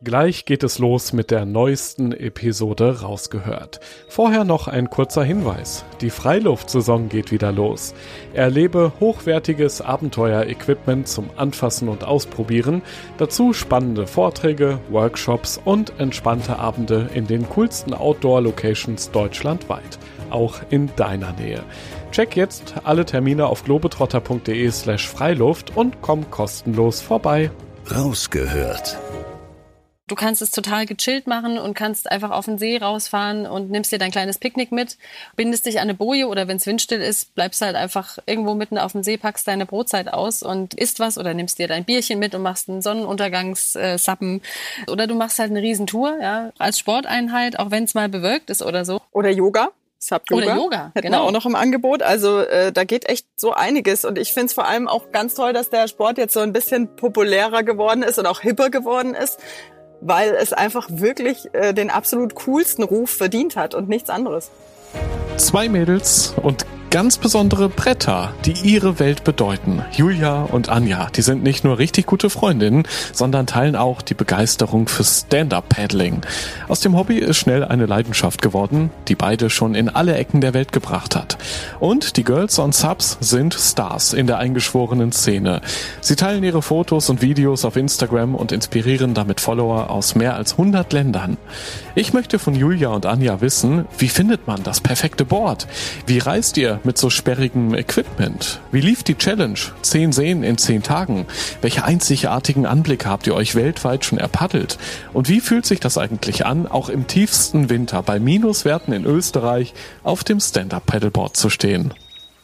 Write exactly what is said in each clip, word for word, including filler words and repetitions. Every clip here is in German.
Gleich geht es los mit der neuesten Episode Rausgehört. Vorher noch ein kurzer Hinweis. Die Freiluftsaison geht wieder los. Erlebe hochwertiges Abenteuer-Equipment zum Anfassen und Ausprobieren. Dazu spannende Vorträge, Workshops und entspannte Abende in den coolsten Outdoor-Locations deutschlandweit. Auch in deiner Nähe. Check jetzt alle Termine auf globetrotter.de slash Freiluft und komm kostenlos vorbei. Rausgehört. Du kannst es total gechillt machen und kannst einfach auf den See rausfahren und nimmst dir dein kleines Picknick mit, bindest dich an eine Boje oder wenn es windstill ist, bleibst halt einfach irgendwo mitten auf dem See, packst deine Brotzeit aus und isst was oder nimmst dir dein Bierchen mit und machst einen Sonnenuntergangssappen. Oder du machst halt eine Riesentour, ja, als Sporteinheit, auch wenn es mal bewölkt ist oder so. Oder Yoga. Sub-Yoga. Oder Yoga, hätten genau. wir auch noch im Angebot. Also äh, da geht echt so einiges. Und ich finde es vor allem auch ganz toll, dass der Sport jetzt so ein bisschen populärer geworden ist und auch hipper geworden ist, weil es einfach wirklich äh, den absolut coolsten Ruf verdient hat und nichts anderes. Zwei Mädels und ganz besondere Bretter, die ihre Welt bedeuten. Julia und Anja, die sind nicht nur richtig gute Freundinnen, sondern teilen auch die Begeisterung für Stand-Up-Paddling. Aus dem Hobby ist schnell eine Leidenschaft geworden, die beide schon in alle Ecken der Welt gebracht hat. Und die Girls on Subs sind Stars in der eingeschworenen Szene. Sie teilen ihre Fotos und Videos auf Instagram und inspirieren damit Follower aus mehr als hundert Ländern. Ich möchte von Julia und Anja wissen, wie findet man das perfekte Board? Wie reist ihr mit so sperrigem Equipment? Wie lief die Challenge? Zehn Seen in zehn Tagen. Welche einzigartigen Anblicke habt ihr euch weltweit schon erpaddelt? Und wie fühlt sich das eigentlich an, auch im tiefsten Winter bei Minuswerten in Österreich auf dem Stand-Up-Paddleboard zu stehen?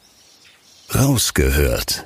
Rausgehört.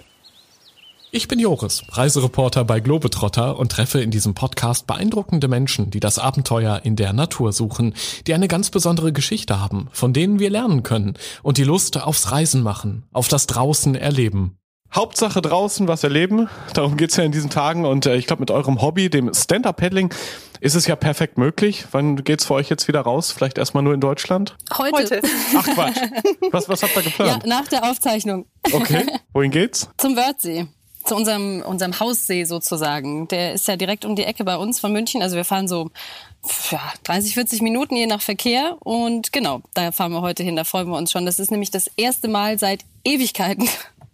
Ich bin Joris, Reisereporter bei Globetrotter und treffe in diesem Podcast beeindruckende Menschen, die das Abenteuer in der Natur suchen, die eine ganz besondere Geschichte haben, von denen wir lernen können und die Lust aufs Reisen machen, auf das Draußen erleben. Hauptsache draußen was erleben, darum geht's ja in diesen Tagen und äh, ich glaube mit eurem Hobby, dem Stand-Up-Paddling, ist es ja perfekt möglich. Wann geht's für euch jetzt wieder raus? Vielleicht erstmal nur in Deutschland? Heute. Heute. Ach Quatsch, was, was habt ihr geplant? Ja, nach der Aufzeichnung. Okay, wohin geht's? Zum Wörthsee. Zu unserem, unserem Haussee sozusagen. Der ist ja direkt um die Ecke bei uns von München. Also wir fahren so ja, dreißig, vierzig Minuten je nach Verkehr. Und genau, da fahren wir heute hin. Da freuen wir uns schon. Das ist nämlich das erste Mal seit Ewigkeiten.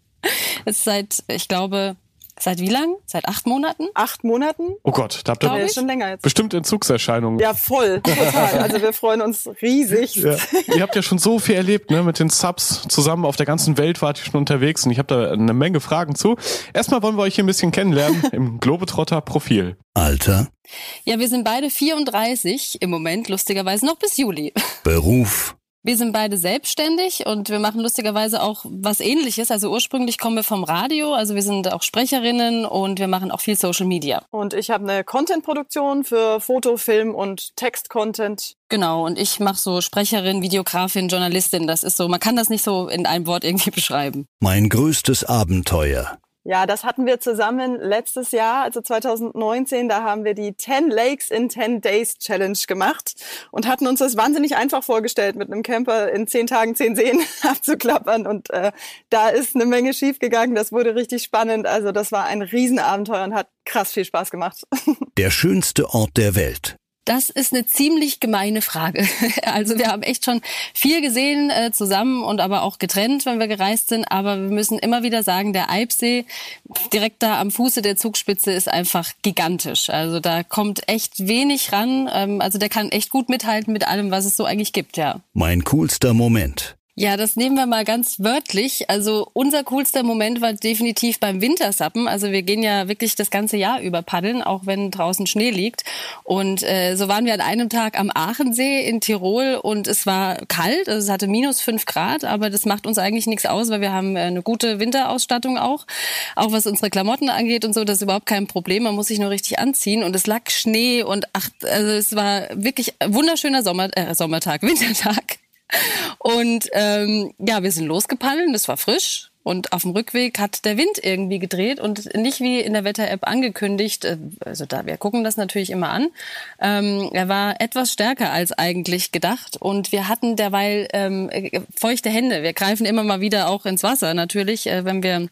Es ist seit, ich glaube, seit wie lang? Seit acht Monaten? Acht Monaten? Oh Gott, da habt ihr Ja, schon länger jetzt. bestimmt Entzugserscheinungen. Ja, voll. Total. Also wir freuen uns riesig. Ja. Ihr habt ja schon so viel erlebt, ne? Mit den Subs zusammen auf der ganzen Welt wart ihr schon unterwegs und ich habe da eine Menge Fragen zu. Erstmal wollen wir euch hier ein bisschen kennenlernen im Globetrotter-Profil. Alter. Ja, wir sind beide vierunddreißig im Moment, lustigerweise noch bis Juli. Beruf. Wir sind beide selbstständig und wir machen lustigerweise auch was Ähnliches. Also ursprünglich kommen wir vom Radio, also wir sind auch Sprecherinnen und wir machen auch viel Social Media. Und ich habe eine Content-Produktion für Foto, Film und Text-Content. Genau, und ich mache so Sprecherin, Videografin, Journalistin. Das ist so, man kann das nicht so in einem Wort irgendwie beschreiben. Mein größtes Abenteuer. Ja, das hatten wir zusammen letztes Jahr, also zwanzig neunzehn, da haben wir die ten Lakes in ten Days Challenge gemacht und hatten uns das wahnsinnig einfach vorgestellt, mit einem Camper in zehn Tagen zehn Seen abzuklappern und äh, da ist eine Menge schief gegangen, das wurde richtig spannend, also das war ein Riesenabenteuer und hat krass viel Spaß gemacht. Der schönste Ort der Welt. Das ist eine ziemlich gemeine Frage. Also wir haben echt schon viel gesehen äh, zusammen und aber auch getrennt, wenn wir gereist sind. Aber wir müssen immer wieder sagen, der Eibsee direkt da am Fuße der Zugspitze ist einfach gigantisch. Also da kommt echt wenig ran. Ähm, also der kann echt gut mithalten mit allem, was es so eigentlich gibt, ja. Mein coolster Moment. Ja, das nehmen wir mal ganz wörtlich. Also unser coolster Moment war definitiv beim Wintersappen. Also wir gehen ja wirklich das ganze Jahr über paddeln, auch wenn draußen Schnee liegt. Und äh, so waren wir an einem Tag am Aachensee in Tirol und es war kalt, also es hatte minus fünf Grad, aber das macht uns eigentlich nichts aus, weil wir haben eine gute Winterausstattung auch. Auch was unsere Klamotten angeht und so, das ist überhaupt kein Problem. Man muss sich nur richtig anziehen und es lag Schnee und ach, also es war wirklich ein wunderschöner Sommer, äh, Sommertag, Wintertag. Und ähm, ja, wir sind losgepaddelt, das war frisch. Und auf dem Rückweg hat der Wind irgendwie gedreht und nicht wie in der Wetter-App angekündigt. Also da, wir gucken das natürlich immer an. Ähm, er war etwas stärker als eigentlich gedacht und wir hatten derweil ähm, feuchte Hände. Wir greifen immer mal wieder auch ins Wasser natürlich, äh, wenn wir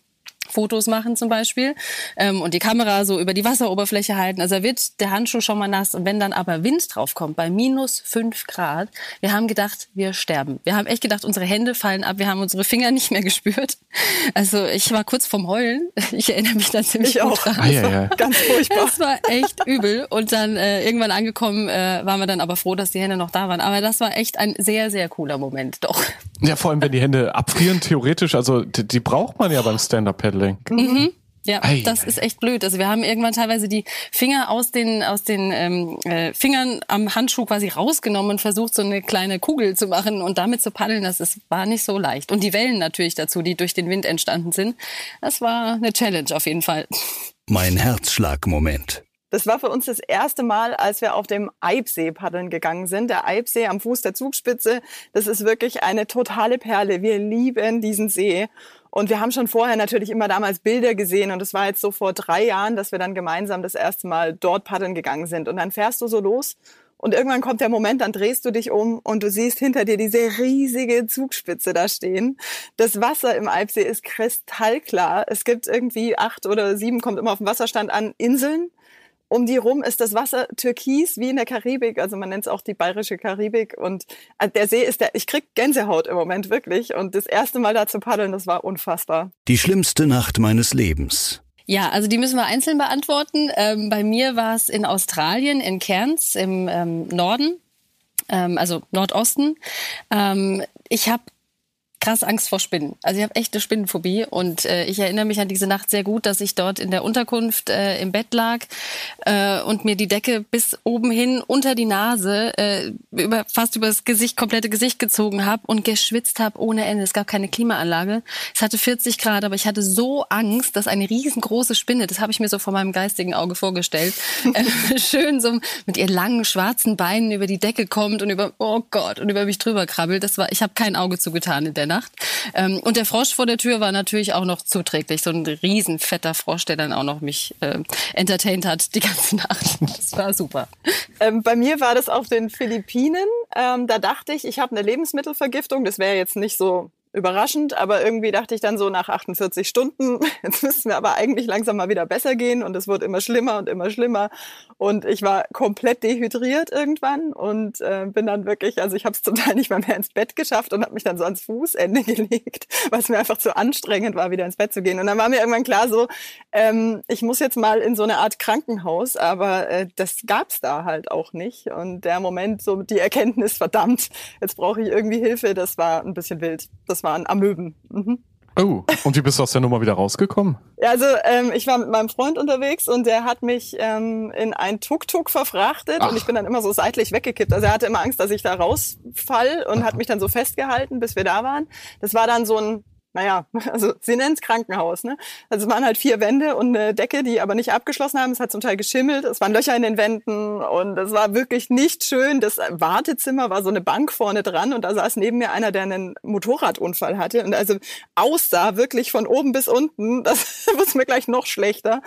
Fotos machen zum Beispiel ähm, und die Kamera so über die Wasseroberfläche halten. Also da wird der Handschuh schon mal nass. Und wenn dann aber Wind drauf kommt, bei minus fünf Grad, wir haben gedacht, wir sterben. Wir haben echt gedacht, unsere Hände fallen ab, wir haben unsere Finger nicht mehr gespürt. Also ich war kurz vorm Heulen. Ich erinnere mich da ziemlich ich gut auch. dran. Ah, ja, ja. Ganz furchtbar. Das war echt übel. Und dann äh, irgendwann angekommen, äh, waren wir dann aber froh, dass die Hände noch da waren. Aber das war echt ein sehr, sehr cooler Moment, doch. Ja, vor allem, wenn die Hände abfrieren, theoretisch, also die, die braucht man ja beim Stand-Up-Paddling. Mhm. Ja, Ei, das ist echt blöd. Also wir haben irgendwann teilweise die Finger aus den aus den ähm, äh, Fingern am Handschuh quasi rausgenommen und versucht, so eine kleine Kugel zu machen und damit zu paddeln. Das ist, war nicht so leicht. Und die Wellen natürlich dazu, die durch den Wind entstanden sind. Das war eine Challenge auf jeden Fall. Mein Herzschlagmoment. Das war für uns das erste Mal, als wir auf dem Eibsee paddeln gegangen sind. Der Eibsee am Fuß der Zugspitze, das ist wirklich eine totale Perle. Wir lieben diesen See. Und wir haben schon vorher natürlich immer damals Bilder gesehen. Und es war jetzt so vor drei Jahren, dass wir dann gemeinsam das erste Mal dort paddeln gegangen sind. Und dann fährst du so los. Und irgendwann kommt der Moment, dann drehst du dich um und du siehst hinter dir diese riesige Zugspitze da stehen. Das Wasser im Eibsee ist kristallklar. Es gibt irgendwie acht oder sieben, kommt immer auf den Wasserstand an, Inseln. Um die rum ist das Wasser türkis wie in der Karibik, also man nennt es auch die bayerische Karibik und der See ist der, ich krieg Gänsehaut im Moment wirklich und das erste Mal da zu paddeln, das war unfassbar. Die schlimmste Nacht meines Lebens. Ja, also die müssen wir einzeln beantworten. Ähm, bei mir war es in Australien, in Cairns im ähm, Norden, ähm, also Nordosten. Ähm, ich habe krass Angst vor Spinnen. Also ich habe echt eine Spinnenphobie und äh, ich erinnere mich an diese Nacht sehr gut, dass ich dort in der Unterkunft äh, im Bett lag äh, und mir die Decke bis oben hin unter die Nase äh, über fast über das Gesicht, komplette Gesicht gezogen habe und geschwitzt habe ohne Ende. Es gab keine Klimaanlage. Es hatte vierzig Grad, aber ich hatte so Angst, dass eine riesengroße Spinne, das habe ich mir so vor meinem geistigen Auge vorgestellt, äh, schön so mit ihren langen schwarzen Beinen über die Decke kommt und über, oh Gott, und über mich drüber krabbelt. Das war, ich habe kein Auge zugetan in der Nacht. Ähm, und der Frosch vor der Tür war natürlich auch noch zuträglich. So ein riesen fetter Frosch, der dann auch noch mich äh, entertained hat die ganze Nacht. Das war super. Ähm, bei mir war das auf den Philippinen. Ähm, da dachte ich, ich habe eine Lebensmittelvergiftung. Das wäre jetzt nicht so überraschend, aber irgendwie dachte ich dann so nach achtundvierzig Stunden, jetzt müssten wir aber eigentlich langsam mal wieder besser gehen und es wird immer schlimmer und immer schlimmer und ich war komplett dehydriert irgendwann und äh, bin dann wirklich, also ich habe es zum Teil nicht mal mehr ins Bett geschafft und habe mich dann so ans Fußende gelegt, weil es mir einfach zu anstrengend war, wieder ins Bett zu gehen und dann war mir irgendwann klar so, ähm, ich muss jetzt mal in so eine Art Krankenhaus, aber äh, das gab's da halt auch nicht und der Moment, so die Erkenntnis, verdammt, jetzt brauche ich irgendwie Hilfe, das war ein bisschen wild. Das waren Amöben. Mhm. Oh, und wie bist du aus der Nummer wieder rausgekommen? Ja, also ähm, ich war mit meinem Freund unterwegs und der hat mich ähm, in ein Tuk-Tuk verfrachtet Ach. und ich bin dann immer so seitlich weggekippt. Also er hatte immer Angst, dass ich da rausfall und Ach. hat mich dann so festgehalten, bis wir da waren. Das war dann so ein Naja, also sie nennen es Krankenhaus, ne? Also es waren halt vier Wände und eine Decke, die aber nicht abgeschlossen haben. Es hat zum Teil geschimmelt, es waren Löcher in den Wänden und es war wirklich nicht schön. Das Wartezimmer war so eine Bank vorne dran und da saß neben mir einer, der einen Motorradunfall hatte und also aussah wirklich von oben bis unten. Das wurde mir gleich noch schlechter.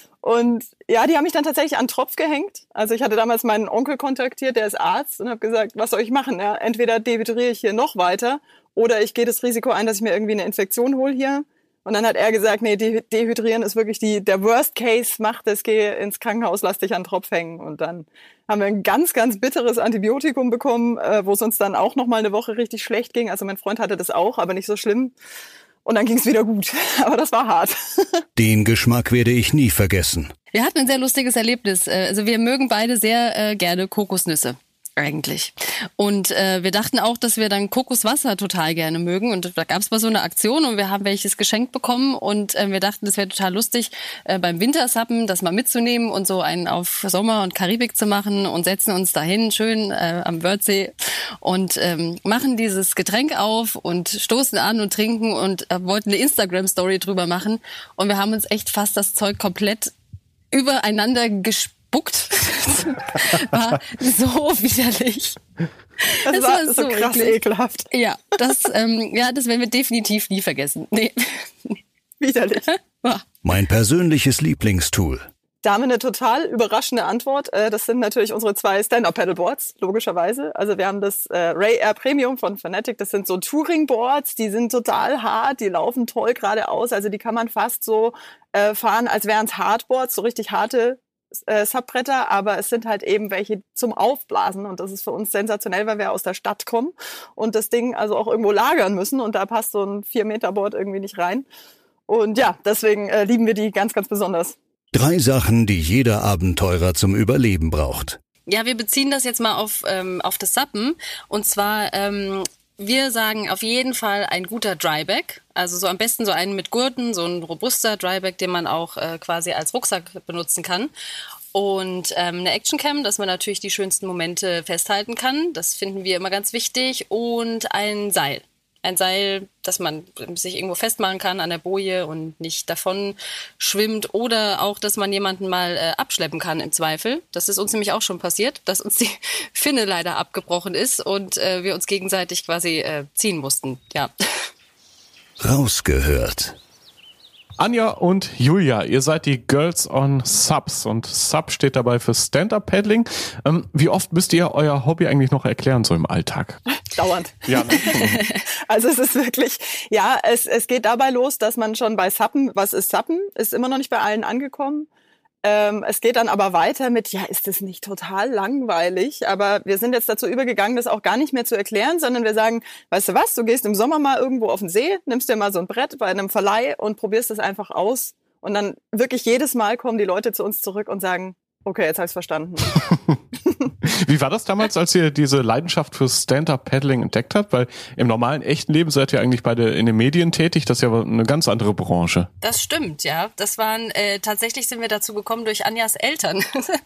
Und ja, die haben mich dann tatsächlich an den Tropf gehängt. Also ich hatte damals meinen Onkel kontaktiert, der ist Arzt und habe gesagt, was soll ich machen? Ja, entweder dehydriere ich hier noch weiter oder ich gehe das Risiko ein, dass ich mir irgendwie eine Infektion hole hier. Und dann hat er gesagt, nee, dehydrieren ist wirklich die der Worst Case, mach das, geh ins Krankenhaus, lass dich an den Tropf hängen. Und dann haben wir ein ganz, ganz bitteres Antibiotikum bekommen, wo es uns dann auch noch mal eine Woche richtig schlecht ging. Also mein Freund hatte das auch, aber nicht so schlimm. Und dann ging es wieder gut. Aber das war hart. Den Geschmack werde ich nie vergessen. Wir hatten ein sehr lustiges Erlebnis. Also wir mögen beide sehr äh, gerne Kokosnüsse. Eigentlich. Und äh, wir dachten auch, dass wir dann Kokoswasser total gerne mögen. Und da gab es mal so eine Aktion und wir haben welches geschenkt bekommen. Und äh, wir dachten, das wäre total lustig, äh, beim Wintersappen das mal mitzunehmen und so einen auf Sommer und Karibik zu machen und setzen uns dahin, schön äh, am Wörthsee und ähm, machen dieses Getränk auf und stoßen an und trinken und äh, wollten eine Instagram-Story drüber machen. Und wir haben uns echt fast das Zeug komplett übereinander gespielt. War so widerlich. Das, das war, war so, so krass eklig. Ekelhaft. Ja, das, ähm, ja, das werden wir definitiv nie vergessen. Nee. Widerlich. Mein persönliches Lieblingstool. Da haben wir eine total überraschende Antwort. Das sind natürlich unsere zwei Stand-Up-Paddleboards, logischerweise. Also wir haben das Ray Air Premium von Fanatec. Das sind so Touring-Boards, die sind total hart, die laufen toll geradeaus. Also die kann man fast so fahren, als wären es Hardboards, so richtig harte Subbretter. Aber es sind halt eben welche zum Aufblasen. Und das ist für uns sensationell, weil wir aus der Stadt kommen und das Ding also auch irgendwo lagern müssen. Und da passt so ein vier Meter Board irgendwie nicht rein. Und ja, deswegen lieben wir die ganz, ganz besonders. Drei Sachen, die jeder Abenteurer zum Überleben braucht. Ja, wir beziehen das jetzt mal auf, ähm, auf das Suppen. Und zwar, ähm, wir sagen auf jeden Fall ein guter Dryback. Also so am besten so einen mit Gurten, so ein robuster Dryback, den man auch äh, quasi als Rucksack benutzen kann. Und ähm, eine Actioncam, dass man natürlich die schönsten Momente festhalten kann. Das finden wir immer ganz wichtig. Und ein Seil. Ein Seil, dass man sich irgendwo festmachen kann an der Boje und nicht davon schwimmt. Oder auch, dass man jemanden mal äh, abschleppen kann im Zweifel. Das ist uns nämlich auch schon passiert, dass uns die Finne leider abgebrochen ist und äh, wir uns gegenseitig quasi äh, ziehen mussten. Ja. Rausgehört. Anja und Julia, ihr seid die Girls on Subs und Sub steht dabei für Stand-Up-Paddling. Ähm, wie oft müsst ihr euer Hobby eigentlich noch erklären, so im Alltag? Dauernd. Ja, ne? Also es ist wirklich, ja, es, es geht dabei los, dass man schon bei Suppen, was ist Suppen, ist immer noch nicht bei allen angekommen. Ähm, es geht dann aber weiter mit, ja, ist das nicht total langweilig? Aber wir sind jetzt dazu übergegangen, das auch gar nicht mehr zu erklären, sondern wir sagen, weißt du was, du gehst im Sommer mal irgendwo auf den See, nimmst dir mal so ein Brett bei einem Verleih und probierst das einfach aus. Und dann wirklich jedes Mal kommen die Leute zu uns zurück und sagen, okay, jetzt habe ich es verstanden. Wie war das damals, als ihr diese Leidenschaft für Stand-Up-Paddling entdeckt habt? Weil im normalen, echten Leben seid ihr eigentlich beide in den Medien tätig. Das ist ja eine ganz andere Branche. Das stimmt, ja. Das waren, äh, tatsächlich sind wir dazu gekommen durch Anjas Eltern.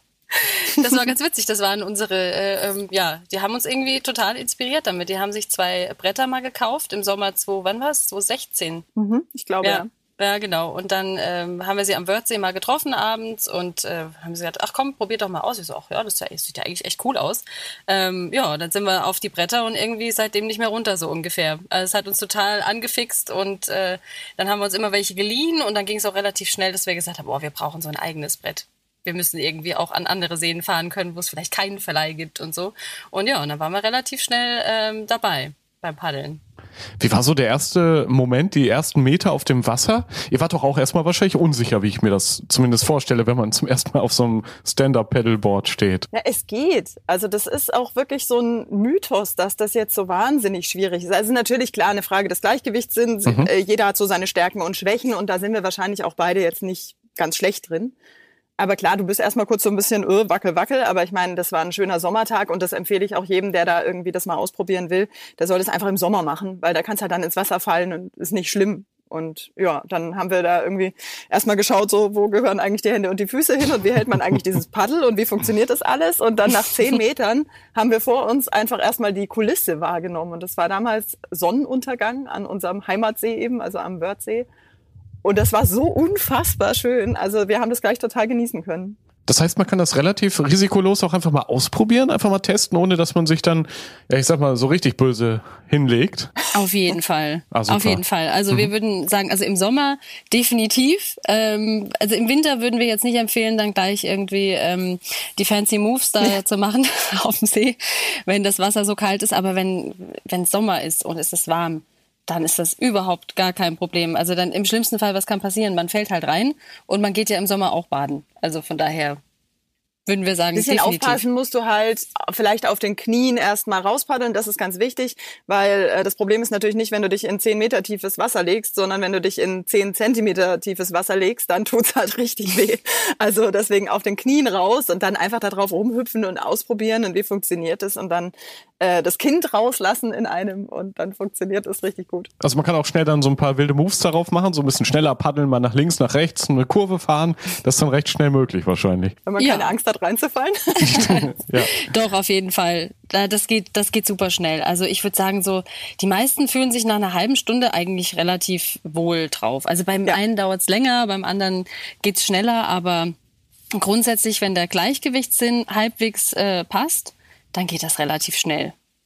Das war ganz witzig. Das waren unsere, äh, ähm, ja, die haben uns irgendwie total inspiriert damit. Die haben sich zwei Bretter mal gekauft im Sommer zwei, wann war es? zwanzig sechzehn. Mhm, ich glaube, ja. ja. Ja, genau. Und dann ähm, haben wir sie am Wörthsee mal getroffen abends und äh, haben sie gesagt, ach komm, probiert doch mal aus. Ich so, ach ja, das sieht ja eigentlich echt cool aus. Ähm, ja, dann sind wir auf die Bretter und irgendwie seitdem nicht mehr runter, so ungefähr. Also es hat uns total angefixt und äh, dann haben wir uns immer welche geliehen und dann ging es auch relativ schnell, dass wir gesagt haben, oh, wir brauchen so ein eigenes Brett. Wir müssen irgendwie auch an andere Seen fahren können, wo es vielleicht keinen Verleih gibt und so. Und ja, und dann waren wir relativ schnell ähm, dabei beim Paddeln. Wie war so der erste Moment, die ersten Meter auf dem Wasser? Ihr wart doch auch erstmal wahrscheinlich unsicher, wie ich mir das zumindest vorstelle, wenn man zum ersten Mal auf so einem Stand-Up-Paddleboard steht. Ja, es geht. Also das ist auch wirklich so ein Mythos, dass das jetzt so wahnsinnig schwierig ist. Also natürlich klar eine Frage des Gleichgewichts sind. Mhm. Jeder hat so seine Stärken und Schwächen und da sind wir wahrscheinlich auch beide jetzt nicht ganz schlecht drin. Aber klar, du bist erstmal kurz so ein bisschen öh, wackel, wackel. Aber ich meine, das war ein schöner Sommertag und das empfehle ich auch jedem, der da irgendwie das mal ausprobieren will. Der soll das einfach im Sommer machen, weil da kannst halt dann ins Wasser fallen und ist nicht schlimm. Und ja, dann haben wir da irgendwie erstmal geschaut, so wo gehören eigentlich die Hände und die Füße hin und wie hält man eigentlich dieses Paddel und wie funktioniert das alles? Und dann nach zehn Metern haben wir vor uns einfach erstmal die Kulisse wahrgenommen. Und das war damals Sonnenuntergang an unserem Heimatsee eben, also am Wörthsee. Und das war so unfassbar schön. Also wir haben das gleich total genießen können. Das heißt, man kann das relativ risikolos auch einfach mal ausprobieren, einfach mal testen, ohne dass man sich dann, ja ich sag mal, so richtig böse hinlegt. Auf jeden Fall. Ah, Auf jeden Fall. Also mhm. wir würden sagen, also im Sommer definitiv. Ähm, also im Winter würden wir jetzt nicht empfehlen, dann gleich irgendwie ähm, die fancy Moves da zu machen auf dem See, wenn das Wasser so kalt ist. Aber wenn wenn es Sommer ist und es ist warm, dann ist das überhaupt gar kein Problem. Also dann im schlimmsten Fall, was kann passieren? Man fällt halt rein und man geht ja im Sommer auch baden. Also von daher würden wir sagen, ein bisschen definitiv. Aufpassen musst du halt vielleicht auf den Knien erstmal rauspaddeln, das ist ganz wichtig, weil äh, das Problem ist natürlich nicht, wenn du dich in zehn Meter tiefes Wasser legst, sondern wenn du dich in zehn Zentimeter tiefes Wasser legst, dann tut's halt richtig weh. Also deswegen auf den Knien raus und dann einfach da drauf rumhüpfen und ausprobieren und wie funktioniert es und dann äh, das Kind rauslassen in einem und dann funktioniert es richtig gut. Also man kann auch schnell dann so ein paar wilde Moves darauf machen, so ein bisschen schneller paddeln, mal nach links, nach rechts, eine Kurve fahren, das ist dann recht schnell möglich wahrscheinlich. Wenn man ja. keine Angst hat, reinzufallen. Ja. Doch, auf jeden Fall. Das geht, das geht super schnell. Also ich würde sagen so, die meisten fühlen sich nach einer halben Stunde eigentlich relativ wohl drauf. Also beim ja. einen dauert es länger, beim anderen geht's schneller, aber grundsätzlich, wenn der Gleichgewichtssinn halbwegs äh, passt, dann geht das relativ schnell.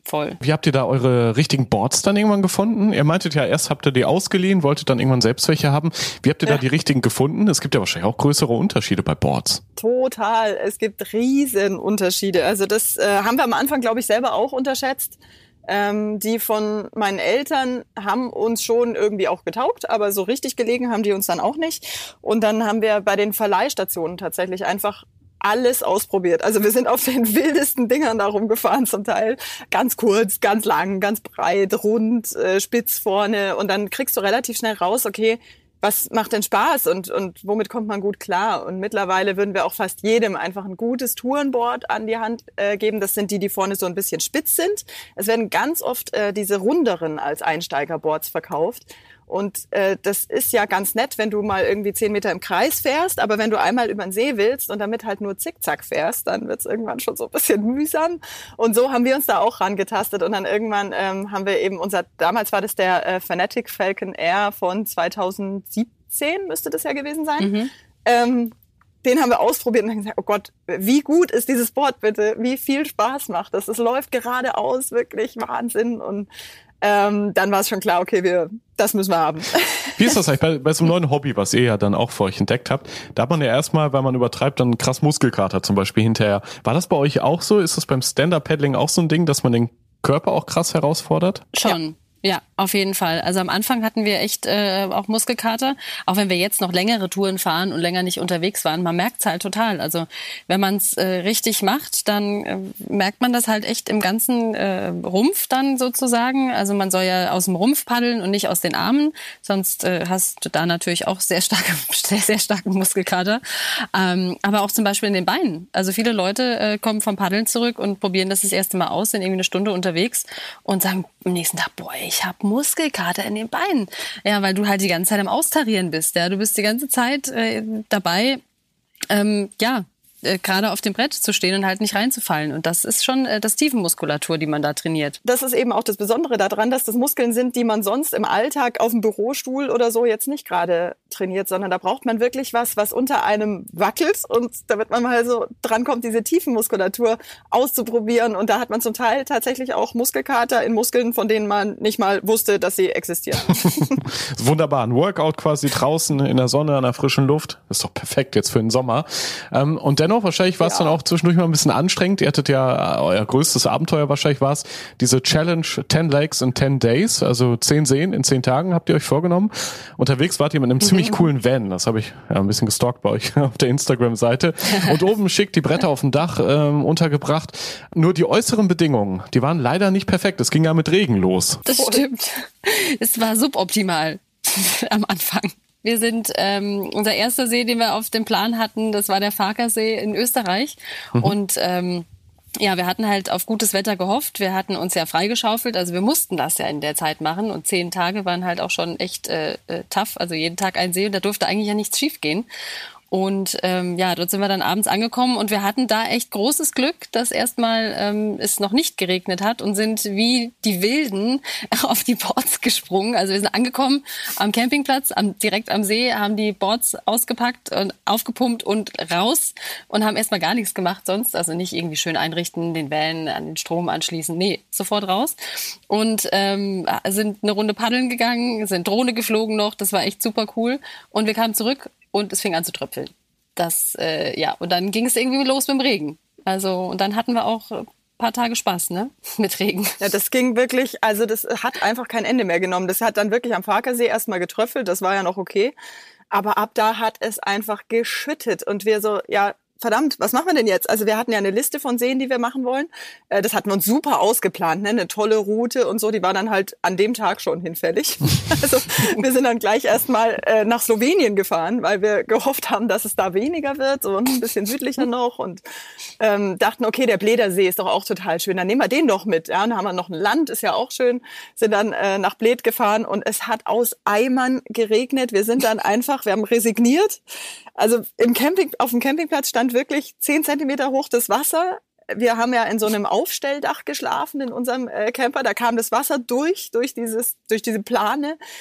voll. Wie habt ihr da eure richtigen Boards dann irgendwann gefunden? Ihr meintet ja, erst habt ihr die ausgeliehen, wolltet dann irgendwann selbst welche haben. Wie habt ihr ja. da die richtigen gefunden? Es gibt ja wahrscheinlich auch größere Unterschiede bei Boards. Total, es gibt riesen Unterschiede. Also das äh, haben wir am Anfang, glaube ich, selber auch unterschätzt. Ähm, die von meinen Eltern haben uns schon irgendwie auch getaugt, aber so richtig gelegen haben die uns dann auch nicht. Und dann haben wir bei den Verleihstationen tatsächlich einfach alles ausprobiert. Also wir sind auf den wildesten Dingern da rumgefahren zum Teil. Ganz kurz, ganz lang, ganz breit, rund, äh, spitz vorne. Und dann kriegst du relativ schnell raus, okay, was macht denn Spaß und, und womit kommt man gut klar? Und mittlerweile würden wir auch fast jedem einfach ein gutes Tourenboard an die Hand äh, geben. Das sind die, die vorne so ein bisschen spitz sind. Es werden ganz oft äh, diese runderen als Einsteigerboards verkauft. Und äh, das ist ja ganz nett, wenn du mal irgendwie zehn Meter im Kreis fährst, aber wenn du einmal über den See willst und damit halt nur zickzack fährst, dann wird's irgendwann schon so ein bisschen mühsam. Und so haben wir uns da auch rangetastet und dann irgendwann ähm, haben wir eben unser, damals war das der äh, Fanatic Falcon Air von zweitausendsiebzehn, müsste das ja gewesen sein. Mhm. Ähm, den haben wir ausprobiert und haben gesagt, oh Gott, wie gut ist dieses Board bitte, wie viel Spaß macht das. Es läuft geradeaus, wirklich Wahnsinn. Und Ähm, dann war es schon klar, okay, wir, das müssen wir haben. Wie ist das eigentlich bei, bei so einem neuen Hobby, was ihr ja dann auch für euch entdeckt habt? Da hat man ja erstmal, weil man übertreibt, dann krass Muskelkater zum Beispiel hinterher. War das bei euch auch so? Ist das beim Stand-Up-Paddling auch so ein Ding, dass man den Körper auch krass herausfordert? Schon. Ja. Ja, auf jeden Fall. Also am Anfang hatten wir echt äh, auch Muskelkater, auch wenn wir jetzt noch längere Touren fahren und länger nicht unterwegs waren. Man merkt's halt total. Also wenn man es äh, richtig macht, dann äh, merkt man das halt echt im ganzen äh, Rumpf dann sozusagen. Also man soll ja aus dem Rumpf paddeln und nicht aus den Armen, sonst äh, hast du da natürlich auch sehr starke, sehr, sehr starken Muskelkater. Ähm, aber auch zum Beispiel in den Beinen. Also viele Leute äh, kommen vom Paddeln zurück und probieren das das erste Mal aus, sind irgendwie eine Stunde unterwegs und sagen am nächsten Tag, boah, ich habe Muskelkater in den Beinen. Ja, weil du halt die ganze Zeit am Austarieren bist. Ja, du bist die ganze Zeit äh, dabei, ähm, ja, äh, gerade auf dem Brett zu stehen und halt nicht reinzufallen. Und das ist schon äh, das Tiefenmuskulatur, die man da trainiert. Das ist eben auch das Besondere daran, dass das Muskeln sind, die man sonst im Alltag auf dem Bürostuhl oder so jetzt nicht gerade trainiert, sondern da braucht man wirklich was, was unter einem wackelt und damit man mal so drankommt, diese Tiefenmuskulatur auszuprobieren. Und da hat man zum Teil tatsächlich auch Muskelkater in Muskeln, von denen man nicht mal wusste, dass sie existieren. Wunderbar, ein Workout quasi draußen in der Sonne, an der frischen Luft. Das ist doch perfekt jetzt für den Sommer. Ähm, und dennoch, wahrscheinlich war es ja dann auch zwischendurch mal ein bisschen anstrengend. Ihr hattet ja, euer größtes Abenteuer wahrscheinlich war es, diese Challenge ten Lakes in ten Days, also zehn Seen in zehn Tagen habt ihr euch vorgenommen. Unterwegs wart ihr mit einem mhm. ziemlich coolen Van, das habe ich ja ein bisschen gestalkt bei euch auf der Instagram-Seite. Und oben schick die Bretter auf dem Dach ähm, untergebracht. Nur die äußeren Bedingungen, die waren leider nicht perfekt. Es ging ja mit Regen los. Das stimmt. Es war suboptimal am Anfang. Wir sind, ähm, unser erster See, den wir auf dem Plan hatten, das war der Farkasee in Österreich. Mhm. Und ähm, ja, wir hatten halt auf gutes Wetter gehofft. Wir hatten uns ja freigeschaufelt, also wir mussten das ja in der Zeit machen. Und zehn Tage waren halt auch schon echt äh, äh, tough, also jeden Tag ein See und da durfte eigentlich ja nichts schief gehen. Und ähm, ja, dort sind wir dann abends angekommen und wir hatten da echt großes Glück, dass erstmal ähm, es noch nicht geregnet hat und sind wie die Wilden auf die Boards gesprungen. Also wir sind angekommen am Campingplatz, am, direkt am See, haben die Boards ausgepackt und aufgepumpt und raus und haben erstmal gar nichts gemacht sonst. Also nicht irgendwie schön einrichten, den Van an den Strom anschließen. Nee, sofort raus. Und ähm, sind eine Runde paddeln gegangen, sind Drohne geflogen noch. Das war echt super cool. Und wir kamen zurück. Und es fing an zu tröpfeln. Das, äh, ja, und dann ging es irgendwie los mit dem Regen. Also, und dann hatten wir auch ein paar Tage Spaß, ne, mit Regen. Ja, das ging wirklich, also das hat einfach kein Ende mehr genommen. Das hat dann wirklich am Farkasee erstmal getröpfelt, das war ja noch okay. Aber ab da hat es einfach geschüttet und wir so, ja, verdammt, was machen wir denn jetzt? Also wir hatten ja eine Liste von Seen, die wir machen wollen. Das hatten wir uns super ausgeplant, ne? Eine tolle Route und so. Die war dann halt an dem Tag schon hinfällig. Also wir sind dann gleich erstmal äh, nach Slowenien gefahren, weil wir gehofft haben, dass es da weniger wird, so ein bisschen südlicher noch. Und ähm, dachten, okay, der Bledersee ist doch auch total schön. Dann nehmen wir den doch mit. Ja, und dann haben wir noch ein Land, ist ja auch schön. Sind dann äh, nach Bled gefahren und es hat aus Eimern geregnet. Wir sind dann einfach, wir haben resigniert. Also im Camping, auf dem Campingplatz stand wirklich zehn Zentimeter hoch das Wasser. Wir haben ja in so einem Aufstelldach geschlafen in unserem äh, Camper. Da kam das Wasser durch, durch dieses, durch diese Plane.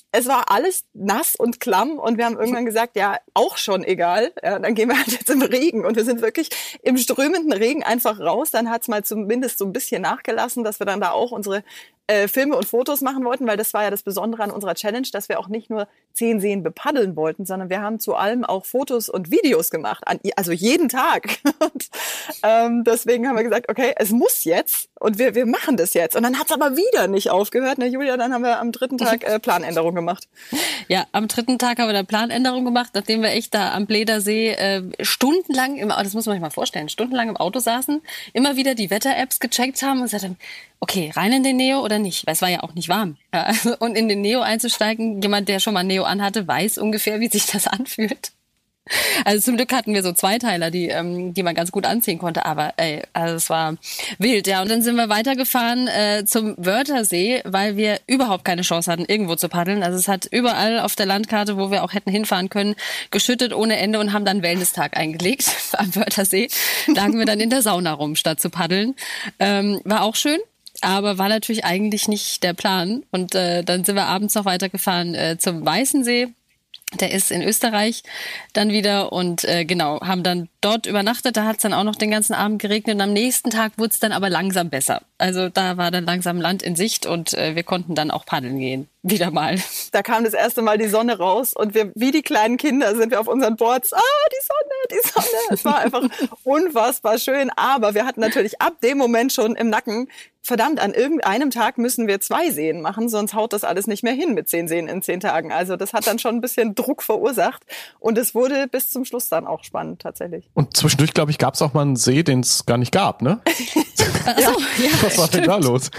es war alles nass und klamm und wir haben irgendwann gesagt, ja, auch schon egal, ja, dann gehen wir halt jetzt im Regen und wir sind wirklich im strömenden Regen einfach raus. Dann hat's mal zumindest so ein bisschen nachgelassen, dass wir dann da auch unsere äh, Filme und Fotos machen wollten, weil das war ja das Besondere an unserer Challenge, dass wir auch nicht nur zehn Seen bepaddeln wollten, sondern wir haben zu allem auch Fotos und Videos gemacht, an, also jeden Tag. Und ähm, deswegen haben wir gesagt, okay, es muss jetzt und wir wir machen das jetzt. Und dann hat's aber wieder nicht aufgehört, ne Julia? Dann haben wir am dritten Tag äh, Planänderung gemacht. Ja, am dritten Tag haben wir da Planänderung gemacht, nachdem wir echt da am Bledersee äh, stundenlang, im, das muss man sich mal vorstellen, stundenlang im Auto saßen, immer wieder die Wetter-Apps gecheckt haben und gesagt haben, okay, rein in den Neo oder nicht? Weil es war ja auch nicht warm. Ja, also, und in den Neo einzusteigen, jemand, der schon mal Neo anhatte, weiß ungefähr, wie sich das anfühlt. Also zum Glück hatten wir so Zweiteiler, die ähm, die man ganz gut anziehen konnte, aber ey, also es war wild, ja. Und dann sind wir weitergefahren äh, zum Wörthersee, weil wir überhaupt keine Chance hatten, irgendwo zu paddeln. Also es hat überall auf der Landkarte, wo wir auch hätten hinfahren können, geschüttet ohne Ende und haben dann Wellness-Tag eingelegt am Wörthersee. Lagen wir dann in der Sauna rum, statt zu paddeln. Ähm, war auch schön. Aber war natürlich eigentlich nicht der Plan. Und äh, dann sind wir abends noch weitergefahren äh, zum Weißensee. Der ist in Österreich dann wieder und äh, genau, haben dann dort übernachtet. Da hat es dann auch noch den ganzen Abend geregnet und am nächsten Tag wurde es dann aber langsam besser. Also da war dann langsam Land in Sicht und äh, wir konnten dann auch paddeln gehen. Wieder mal. Da kam das erste Mal die Sonne raus und wir, wie die kleinen Kinder, sind wir auf unseren Boards. Ah, die Sonne, die Sonne. Es war einfach unfassbar schön. Aber wir hatten natürlich ab dem Moment schon im Nacken, verdammt, an irgendeinem Tag müssen wir zwei Seen machen, sonst haut das alles nicht mehr hin mit zehn Seen in zehn Tagen. Also das hat dann schon ein bisschen Druck verursacht und es wurde bis zum Schluss dann auch spannend tatsächlich. Und zwischendurch, glaube ich, gab es auch mal einen See, den es gar nicht gab, ne? Ach so, ja, was war denn da los?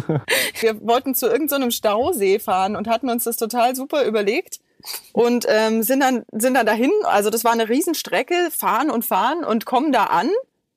Wir wollten zu irgendeinem so Stausee fahren und hatten uns das total super überlegt und ähm, sind dann sind dann dahin. Also das war eine Riesenstrecke, fahren und fahren und kommen da an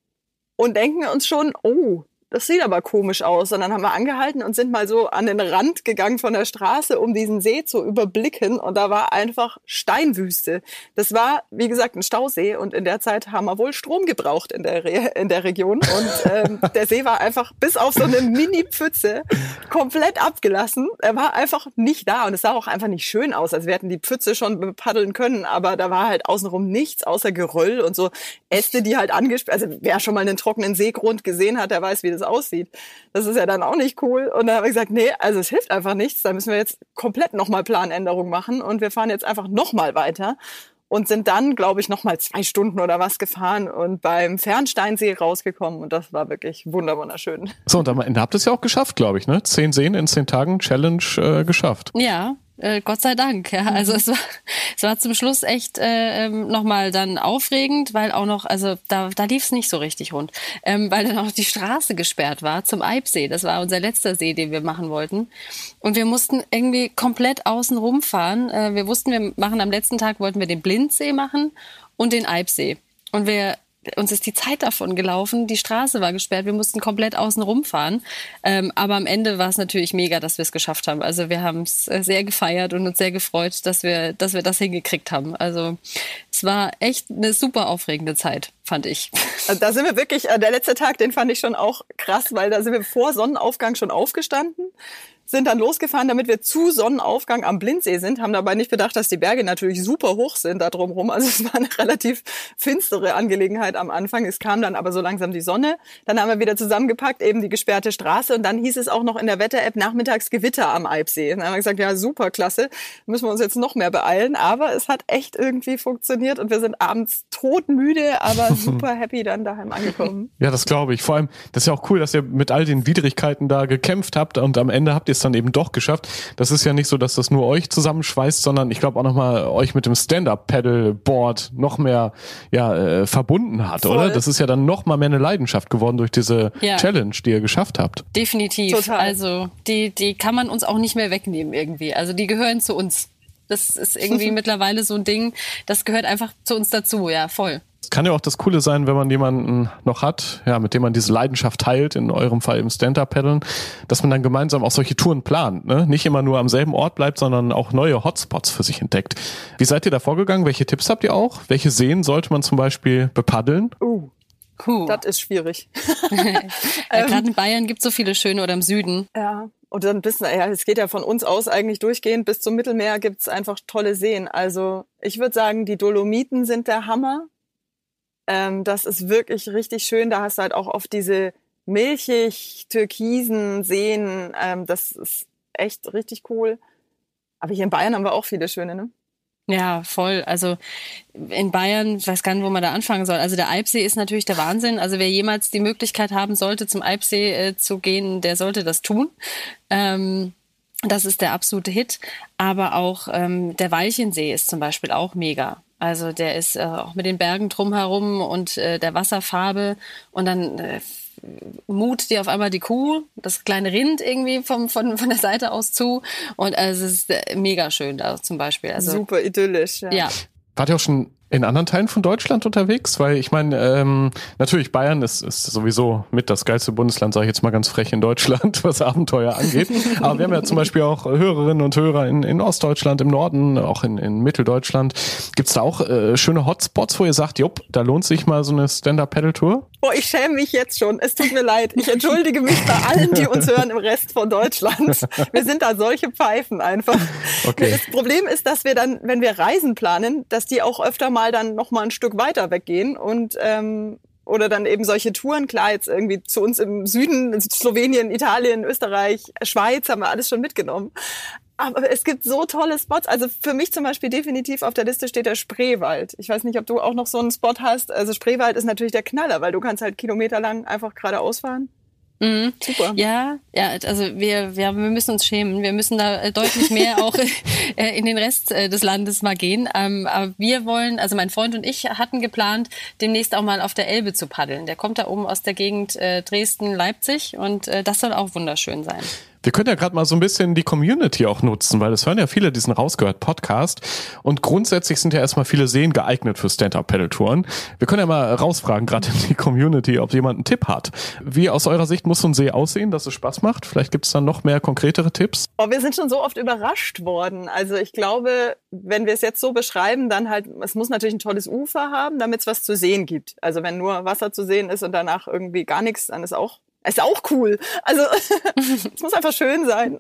und denken uns schon, oh, das sieht aber komisch aus. Und dann haben wir angehalten und sind mal so an den Rand gegangen von der Straße, um diesen See zu überblicken. Und da war einfach Steinwüste. Das war, wie gesagt, ein Stausee. Und in der Zeit haben wir wohl Strom gebraucht in der, Re- in der Region. Und ähm, der See war einfach bis auf so eine Mini-Pfütze komplett abgelassen. Er war einfach nicht da. Und es sah auch einfach nicht schön aus. Also wir hätten die Pfütze schon paddeln können. Aber da war halt außenrum nichts außer Geröll und so Äste, die halt angesperrt. Also wer schon mal einen trockenen Seegrund gesehen hat, der weiß, wie das aussieht. Das ist ja dann auch nicht cool. Und dann haben wir gesagt, nee, also es hilft einfach nichts. Da müssen wir jetzt komplett nochmal Planänderung machen. Und wir fahren jetzt einfach nochmal weiter und sind dann, glaube ich, nochmal zwei Stunden oder was gefahren und beim Fernsteinsee rausgekommen. Und das war wirklich wunderschön. So, und am Ende habt ihr es ja auch geschafft, glaube ich, ne? Zehn Seen in zehn Tagen, Challenge äh, geschafft. Ja. Äh, Gott sei Dank, ja. Also es war, es war zum Schluss echt äh, nochmal dann aufregend, weil auch noch, also da, da lief es nicht so richtig rund, ähm, weil dann auch die Straße gesperrt war zum Eibsee. Das war unser letzter See, den wir machen wollten. Und wir mussten irgendwie komplett außen rumfahren. Äh, wir wussten, wir machen am letzten Tag, wollten wir den Blindsee machen und den Eibsee. Und wir uns ist die Zeit davon gelaufen, die Straße war gesperrt, wir mussten komplett außen rumfahren. Ähm, aber am Ende war es natürlich mega, dass wir es geschafft haben. Also wir haben es sehr gefeiert und uns sehr gefreut, dass wir, dass wir das hingekriegt haben. Also es war echt eine super aufregende Zeit, fand ich. Also da sind wir wirklich, der letzte Tag, den fand ich schon auch krass, weil da sind wir vor Sonnenaufgang schon aufgestanden, sind dann losgefahren, damit wir zu Sonnenaufgang am Blindsee sind, haben dabei nicht bedacht, dass die Berge natürlich super hoch sind da drumherum. Also es war eine relativ finstere Angelegenheit am Anfang. Es kam dann aber so langsam die Sonne. Dann haben wir wieder zusammengepackt, eben die gesperrte Straße. Und dann hieß es auch noch in der Wetter-App nachmittags Gewitter am Eibsee. Und dann haben wir gesagt, ja super, klasse, müssen wir uns jetzt noch mehr beeilen. Aber es hat echt irgendwie funktioniert und wir sind abends todmüde, aber super happy dann daheim angekommen. Ja, das glaube ich. Vor allem, das ist ja auch cool, dass ihr mit all den Widrigkeiten da gekämpft habt und am Ende habt ihr es dann eben doch geschafft. Das ist ja nicht so, dass das nur euch zusammenschweißt, sondern ich glaube auch nochmal euch mit dem Stand-Up-Paddle-Board noch mehr ja, äh, verbunden hat, Voll. Oder? Das ist ja dann noch mal mehr eine Leidenschaft geworden durch diese ja. Challenge, die ihr geschafft habt. Definitiv. Total. Also die, die kann man uns auch nicht mehr wegnehmen irgendwie. Also die gehören zu uns. Das ist irgendwie mittlerweile so ein Ding, das gehört einfach zu uns dazu, ja, voll. Es kann ja auch das Coole sein, wenn man jemanden noch hat, ja, mit dem man diese Leidenschaft teilt, in eurem Fall im Stand-Up-Paddeln, dass man dann gemeinsam auch solche Touren plant, ne? Nicht immer nur am selben Ort bleibt, sondern auch neue Hotspots für sich entdeckt. Wie seid ihr da vorgegangen? Welche Tipps habt ihr auch? Welche Seen sollte man zum Beispiel bepaddeln? Uh, Puh. Das ist schwierig. Ja, gerade in Bayern gibt es so viele schöne oder im Süden. Ja. und dann bis, ja, es geht ja von uns aus eigentlich durchgehend bis zum Mittelmeer gibt's einfach tolle Seen. Also ich würde sagen, die Dolomiten sind der Hammer. Ähm, das ist wirklich richtig schön. Da hast du halt auch oft diese milchig-türkisen Seen. Ähm, das ist echt richtig cool. Aber hier in Bayern haben wir auch viele schöne, ne? Ja, voll. Also in Bayern, ich weiß gar nicht, wo man da anfangen soll. Also der Eibsee ist natürlich der Wahnsinn. Also wer jemals die Möglichkeit haben sollte, zum Eibsee äh, zu gehen, der sollte das tun. Ähm, das ist der absolute Hit. Aber auch ähm, der Walchensee ist zum Beispiel auch mega. Also der ist äh, auch mit den Bergen drumherum und äh, der Wasserfarbe und dann äh, mut dir auf einmal die Kuh, das kleine Rind irgendwie vom, von, von der Seite aus zu und also es ist mega schön da zum Beispiel. Also, super idyllisch. Ja. ja. Wart ihr auch schon in anderen Teilen von Deutschland unterwegs? Weil ich meine, ähm, natürlich Bayern ist, ist sowieso mit das geilste Bundesland, sage ich jetzt mal ganz frech in Deutschland, was Abenteuer angeht. Aber wir haben ja zum Beispiel auch Hörerinnen und Hörer in, in Ostdeutschland, im Norden, auch in, in Mitteldeutschland. Gibt's da auch äh, schöne Hotspots, wo ihr sagt, jupp, da lohnt sich mal so eine Stand-Up-Paddle-Tour? Boah, ich schäme mich jetzt schon. Es tut mir leid. Ich entschuldige mich bei allen, die uns hören im Rest von Deutschland. Wir sind da solche Pfeifen einfach. Okay. Das Problem ist, dass wir dann, wenn wir Reisen planen, dass die auch öfter mal dann noch mal ein Stück weiter weggehen und ähm, oder dann eben solche Touren, klar, jetzt irgendwie zu uns im Süden, Slowenien, Italien, Österreich, Schweiz, haben wir alles schon mitgenommen. Aber es gibt so tolle Spots. Also für mich zum Beispiel definitiv auf der Liste steht der Spreewald. Ich weiß nicht, ob du auch noch so einen Spot hast. Also Spreewald ist natürlich der Knaller, weil du kannst halt kilometerlang einfach geradeaus fahren. Mhm. Super. Ja, ja, also wir, wir, wir müssen uns schämen. Wir müssen da äh, deutlich mehr auch äh, in den Rest äh, des Landes mal gehen. Ähm, aber wir wollen, also mein Freund und ich hatten geplant, demnächst auch mal auf der Elbe zu paddeln. Der kommt da oben aus der Gegend äh, Dresden, Leipzig und äh, das soll auch wunderschön sein. Wir können ja gerade mal so ein bisschen die Community auch nutzen, weil es hören ja viele diesen Rausgehört-Podcast und grundsätzlich sind ja erstmal viele Seen geeignet für Stand-Up-Paddle-Touren. Wir können ja mal rausfragen, gerade in die Community, ob jemand einen Tipp hat. Wie aus eurer Sicht muss so ein See aussehen, dass es Spaß macht? Vielleicht gibt es dann noch mehr konkretere Tipps? Oh, wir sind schon so oft überrascht worden. Also ich glaube, wenn wir es jetzt so beschreiben, dann halt, es muss natürlich ein tolles Ufer haben, damit es was zu sehen gibt. Also wenn nur Wasser zu sehen ist und danach irgendwie gar nichts, dann ist auch Ist auch cool. Also es muss einfach schön sein.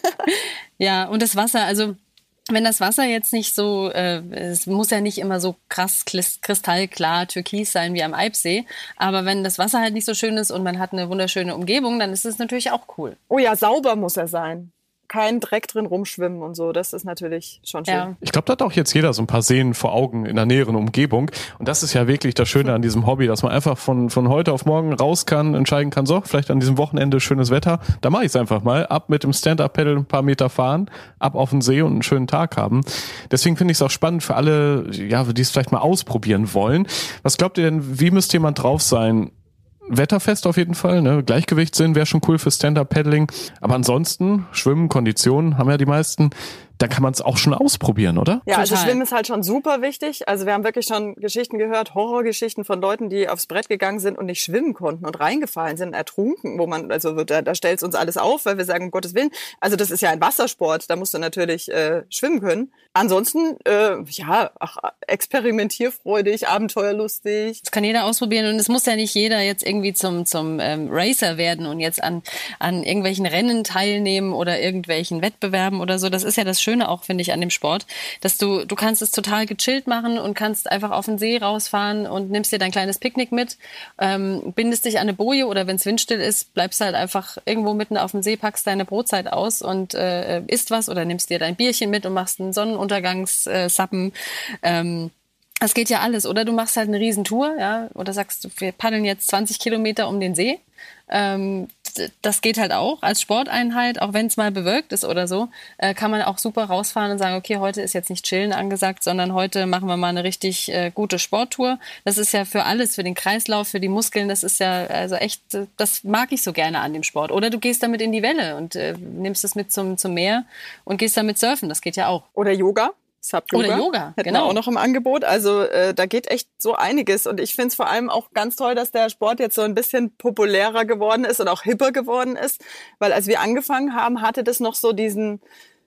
Ja, und das Wasser, also wenn das Wasser jetzt nicht so, äh, es muss ja nicht immer so krass kristallklar türkis sein wie am Eibsee, aber wenn das Wasser halt nicht so schön ist und man hat eine wunderschöne Umgebung, dann ist es natürlich auch cool. Oh ja, sauber muss er sein. Kein Dreck drin rumschwimmen und so, das ist natürlich schon schön. Ja. Ich glaube, da hat auch jetzt jeder so ein paar Seen vor Augen in der näheren Umgebung und das ist ja wirklich das Schöne an diesem Hobby, dass man einfach von von heute auf morgen raus kann, entscheiden kann, so, vielleicht an diesem Wochenende schönes Wetter, da mache ich es einfach mal, ab mit dem Stand-Up-Paddle ein paar Meter fahren, ab auf den See und einen schönen Tag haben. Deswegen finde ich es auch spannend für alle, ja, die es vielleicht mal ausprobieren wollen. Was glaubt ihr denn, wie müsste jemand drauf sein? Wetterfest auf jeden Fall, ne? Gleichgewichtssinn wäre schon cool für Stand-Up-Paddling. Aber ansonsten, Schwimmen, Konditionen haben ja die meisten. Da kann man es auch schon ausprobieren, oder? Ja, also Total. Schwimmen ist halt schon super wichtig. Also wir haben wirklich schon Geschichten gehört, Horrorgeschichten von Leuten, die aufs Brett gegangen sind und nicht schwimmen konnten und reingefallen sind, ertrunken, wo man, also da, da stellt es uns alles auf, weil wir sagen, um Gottes Willen, also das ist ja ein Wassersport, da musst du natürlich äh, schwimmen können. Ansonsten, äh, ja, ach, experimentierfreudig, abenteuerlustig. Das kann jeder ausprobieren und es muss ja nicht jeder jetzt irgendwie zum zum ähm, Racer werden und jetzt an an irgendwelchen Rennen teilnehmen oder irgendwelchen Wettbewerben oder so. Das ist ja das Schöne auch, finde ich, an dem Sport, dass du du kannst es total gechillt machen und kannst einfach auf den See rausfahren und nimmst dir dein kleines Picknick mit, ähm, bindest dich an eine Boje oder wenn es windstill ist, bleibst halt einfach irgendwo mitten auf dem See, packst deine Brotzeit aus und äh, isst was oder nimmst dir dein Bierchen mit und machst einen Sonnenuntergangssappen. Ähm, Das geht ja alles. Oder du machst halt eine Riesentour, ja, oder sagst, wir paddeln jetzt zwanzig Kilometer um den See. Ähm, das geht halt auch als Sporteinheit, auch wenn es mal bewölkt ist oder so, äh, kann man auch super rausfahren und sagen, okay, heute ist jetzt nicht Chillen angesagt, sondern heute machen wir mal eine richtig äh, gute Sporttour. Das ist ja für alles, für den Kreislauf, für die Muskeln, das ist ja also echt, das mag ich so gerne an dem Sport. Oder du gehst damit in die Welle und äh, nimmst es mit zum, zum Meer und gehst damit surfen, das geht ja auch. Oder Yoga. Sub-Yoga. Oder Yoga, hätten genau. wir auch noch im Angebot. Also äh, da geht echt so einiges. Und ich finde es vor allem auch ganz toll, dass der Sport jetzt so ein bisschen populärer geworden ist und auch hipper geworden ist. Weil als wir angefangen haben, hatte das noch so diesen...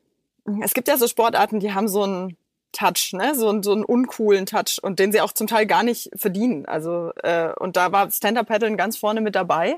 Es gibt ja so Sportarten, die haben so einen Touch, ne, so, so einen uncoolen Touch und den sie auch zum Teil gar nicht verdienen. Also äh, und da war Stand-Up-Paddeln ganz vorne mit dabei.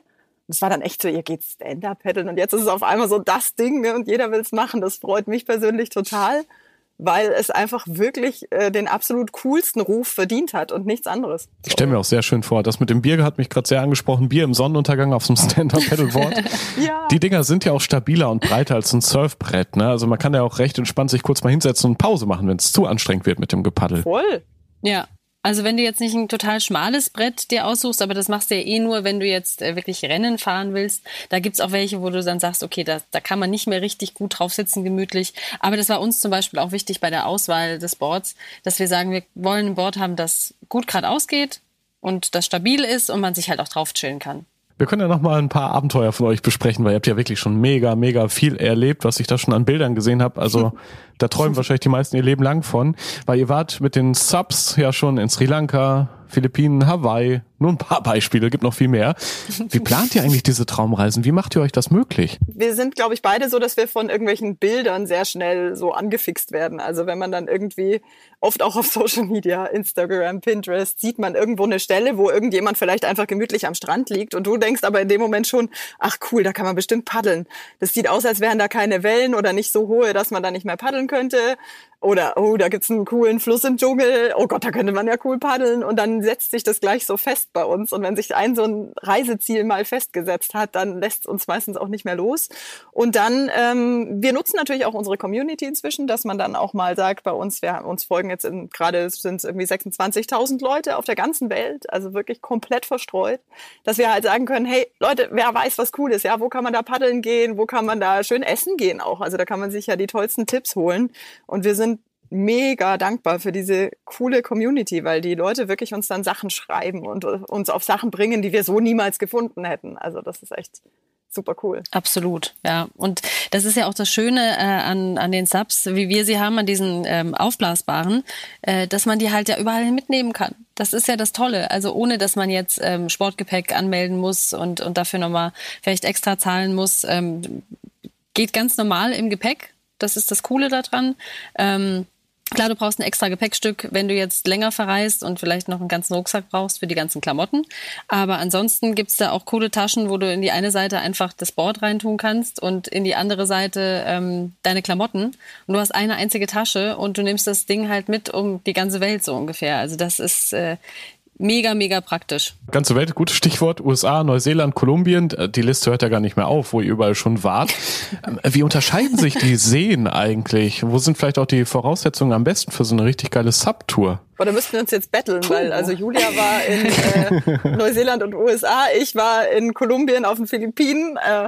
es war dann echt so, ihr geht Stand-Up-Paddeln und jetzt ist es auf einmal so das Ding, ne? Und jeder will es machen. Das freut mich persönlich total, weil es einfach wirklich äh, den absolut coolsten Ruf verdient hat und nichts anderes. Ich stelle mir auch sehr schön vor, das mit dem Bier hat mich gerade sehr angesprochen. Bier im Sonnenuntergang auf so einem Stand-Up-Paddleboard. Ja. Die Dinger sind ja auch stabiler und breiter als ein Surfbrett, ne? Also man kann ja auch recht entspannt sich kurz mal hinsetzen und Pause machen, wenn es zu anstrengend wird mit dem Gepaddel. Voll. Ja. Also wenn du jetzt nicht ein total schmales Brett dir aussuchst, aber das machst du ja eh nur, wenn du jetzt äh, wirklich Rennen fahren willst. Da gibt's auch welche, wo du dann sagst, okay, da, da kann man nicht mehr richtig gut drauf sitzen, gemütlich. Aber das war uns zum Beispiel auch wichtig bei der Auswahl des Boards, dass wir sagen, wir wollen ein Board haben, das gut geradeaus geht und das stabil ist und man sich halt auch drauf chillen kann. Wir können ja noch mal ein paar Abenteuer von euch besprechen, weil ihr habt ja wirklich schon mega, mega viel erlebt, was ich da schon an Bildern gesehen habe. Also da träumen wahrscheinlich die meisten ihr Leben lang von, weil ihr wart mit den Subs ja schon in Sri Lanka, Philippinen, Hawaii, nur ein paar Beispiele, gibt noch viel mehr. Wie plant ihr eigentlich diese Traumreisen? Wie macht ihr euch das möglich? Wir sind, glaube ich, beide so, dass wir von irgendwelchen Bildern sehr schnell so angefixt werden. Also wenn man dann irgendwie, oft auch auf Social Media, Instagram, Pinterest, sieht man irgendwo eine Stelle, wo irgendjemand vielleicht einfach gemütlich am Strand liegt und du denkst aber in dem Moment schon, ach cool, da kann man bestimmt paddeln. Das sieht aus, als wären da keine Wellen oder nicht so hohe, dass man da nicht mehr paddeln könnte. Oder, oh, da gibt's einen coolen Fluss im Dschungel. Oh Gott, da könnte man ja cool paddeln. Und dann setzt sich das gleich so fest bei uns. Und wenn sich ein so ein Reiseziel mal festgesetzt hat, dann lässt es uns meistens auch nicht mehr los. Und dann, ähm, wir nutzen natürlich auch unsere Community inzwischen, dass man dann auch mal sagt, bei uns, wir haben uns folgen jetzt in, gerade sind es irgendwie sechsundzwanzigtausend Leute auf der ganzen Welt, also wirklich komplett verstreut, dass wir halt sagen können, hey Leute, wer weiß, was cool ist, ja, wo kann man da paddeln gehen, wo kann man da schön essen gehen auch. Also da kann man sich ja die tollsten Tipps holen. Und wir sind mega dankbar für diese coole Community, weil die Leute wirklich uns dann Sachen schreiben und uns auf Sachen bringen, die wir so niemals gefunden hätten. Also das ist echt super cool. Absolut, ja. Und das ist ja auch das Schöne äh, an, an den Subs, wie wir sie haben, an diesen ähm, aufblasbaren, äh, dass man die halt ja überall mitnehmen kann. Das ist ja das Tolle. Also ohne, dass man jetzt ähm, Sportgepäck anmelden muss und, und dafür nochmal vielleicht extra zahlen muss. Ähm, geht ganz normal im Gepäck. Das ist das Coole daran. Ähm, Klar, du brauchst ein extra Gepäckstück, wenn du jetzt länger verreist und vielleicht noch einen ganzen Rucksack brauchst für die ganzen Klamotten. Aber ansonsten gibt's da auch coole Taschen, wo du in die eine Seite einfach das Board reintun kannst und in die andere Seite ähm, deine Klamotten. Und du hast eine einzige Tasche und du nimmst das Ding halt mit um die ganze Welt so ungefähr. Also das ist äh, mega, mega praktisch. Ganze Welt, gutes Stichwort. U S A, Neuseeland, Kolumbien. Die Liste hört ja gar nicht mehr auf, wo ihr überall schon wart. Wie unterscheiden sich die Seen eigentlich? Wo sind vielleicht auch die Voraussetzungen am besten für so eine richtig geile Subtour? Oder müssten wir uns jetzt betteln, weil also Julia war in äh, Neuseeland und U S A, ich war in Kolumbien auf den Philippinen. Äh,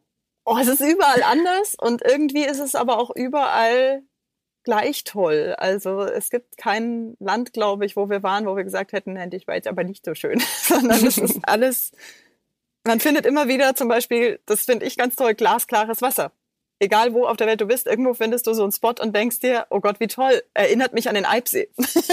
oh, es ist überall anders und irgendwie ist es aber auch überall gleich toll. Also es gibt kein Land, glaube ich, wo wir waren, wo wir gesagt hätten, ich war jetzt aber nicht so schön, sondern es ist alles, man findet immer wieder zum Beispiel, das finde ich ganz toll, glasklares Wasser. Egal wo auf der Welt du bist, irgendwo findest du so einen Spot und denkst dir, oh Gott, wie toll, erinnert mich an den Eibsee.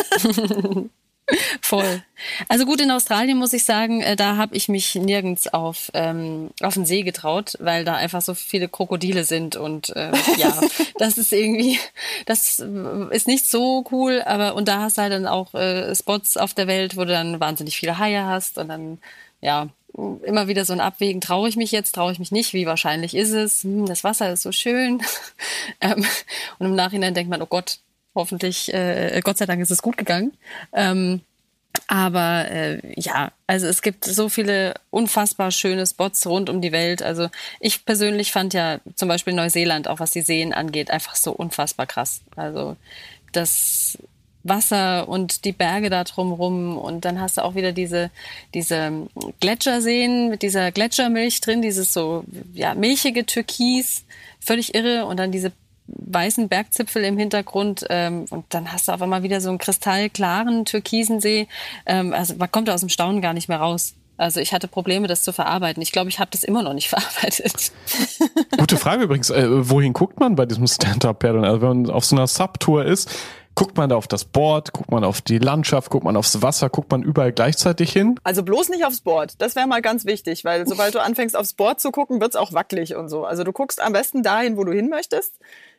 Voll. Also gut, in Australien muss ich sagen, äh, da habe ich mich nirgends auf ähm, auf den See getraut, weil da einfach so viele Krokodile sind und äh, ja, das ist irgendwie, das ist nicht so cool, aber und da hast du halt dann auch äh, Spots auf der Welt, wo du dann wahnsinnig viele Haie hast und dann, ja, immer wieder so ein Abwägen, traue ich mich jetzt, traue ich mich nicht, wie wahrscheinlich ist es, hm, das Wasser ist so schön ähm, und im Nachhinein denkt man, oh Gott, hoffentlich, äh, Gott sei Dank ist es gut gegangen. Ähm, aber äh, ja, also es gibt so viele unfassbar schöne Spots rund um die Welt. Also ich persönlich fand ja zum Beispiel Neuseeland, auch was die Seen angeht, einfach so unfassbar krass. Also das Wasser und die Berge da drumrum und dann hast du auch wieder diese diese Gletscherseen mit dieser Gletschermilch drin, dieses so ja milchige Türkis, völlig irre und dann diese weißen Bergzipfel im Hintergrund ähm, und dann hast du auf einmal wieder so einen kristallklaren türkisen See. Ähm, also man kommt aus dem Staunen gar nicht mehr raus. Also ich hatte Probleme, das zu verarbeiten. Ich glaube, ich habe das immer noch nicht verarbeitet. Gute Frage übrigens. Äh, wohin guckt man bei diesem Stand-Up-Paddeln? Also wenn man auf so einer Subtour ist, guckt man da auf das Board, guckt man auf die Landschaft, guckt man aufs Wasser, guckt man überall gleichzeitig hin? Also bloß nicht aufs Board. Das wäre mal ganz wichtig, weil sobald du anfängst aufs Board zu gucken, wird's auch wackelig und so. Also du guckst am besten dahin, wo du hin möchtest.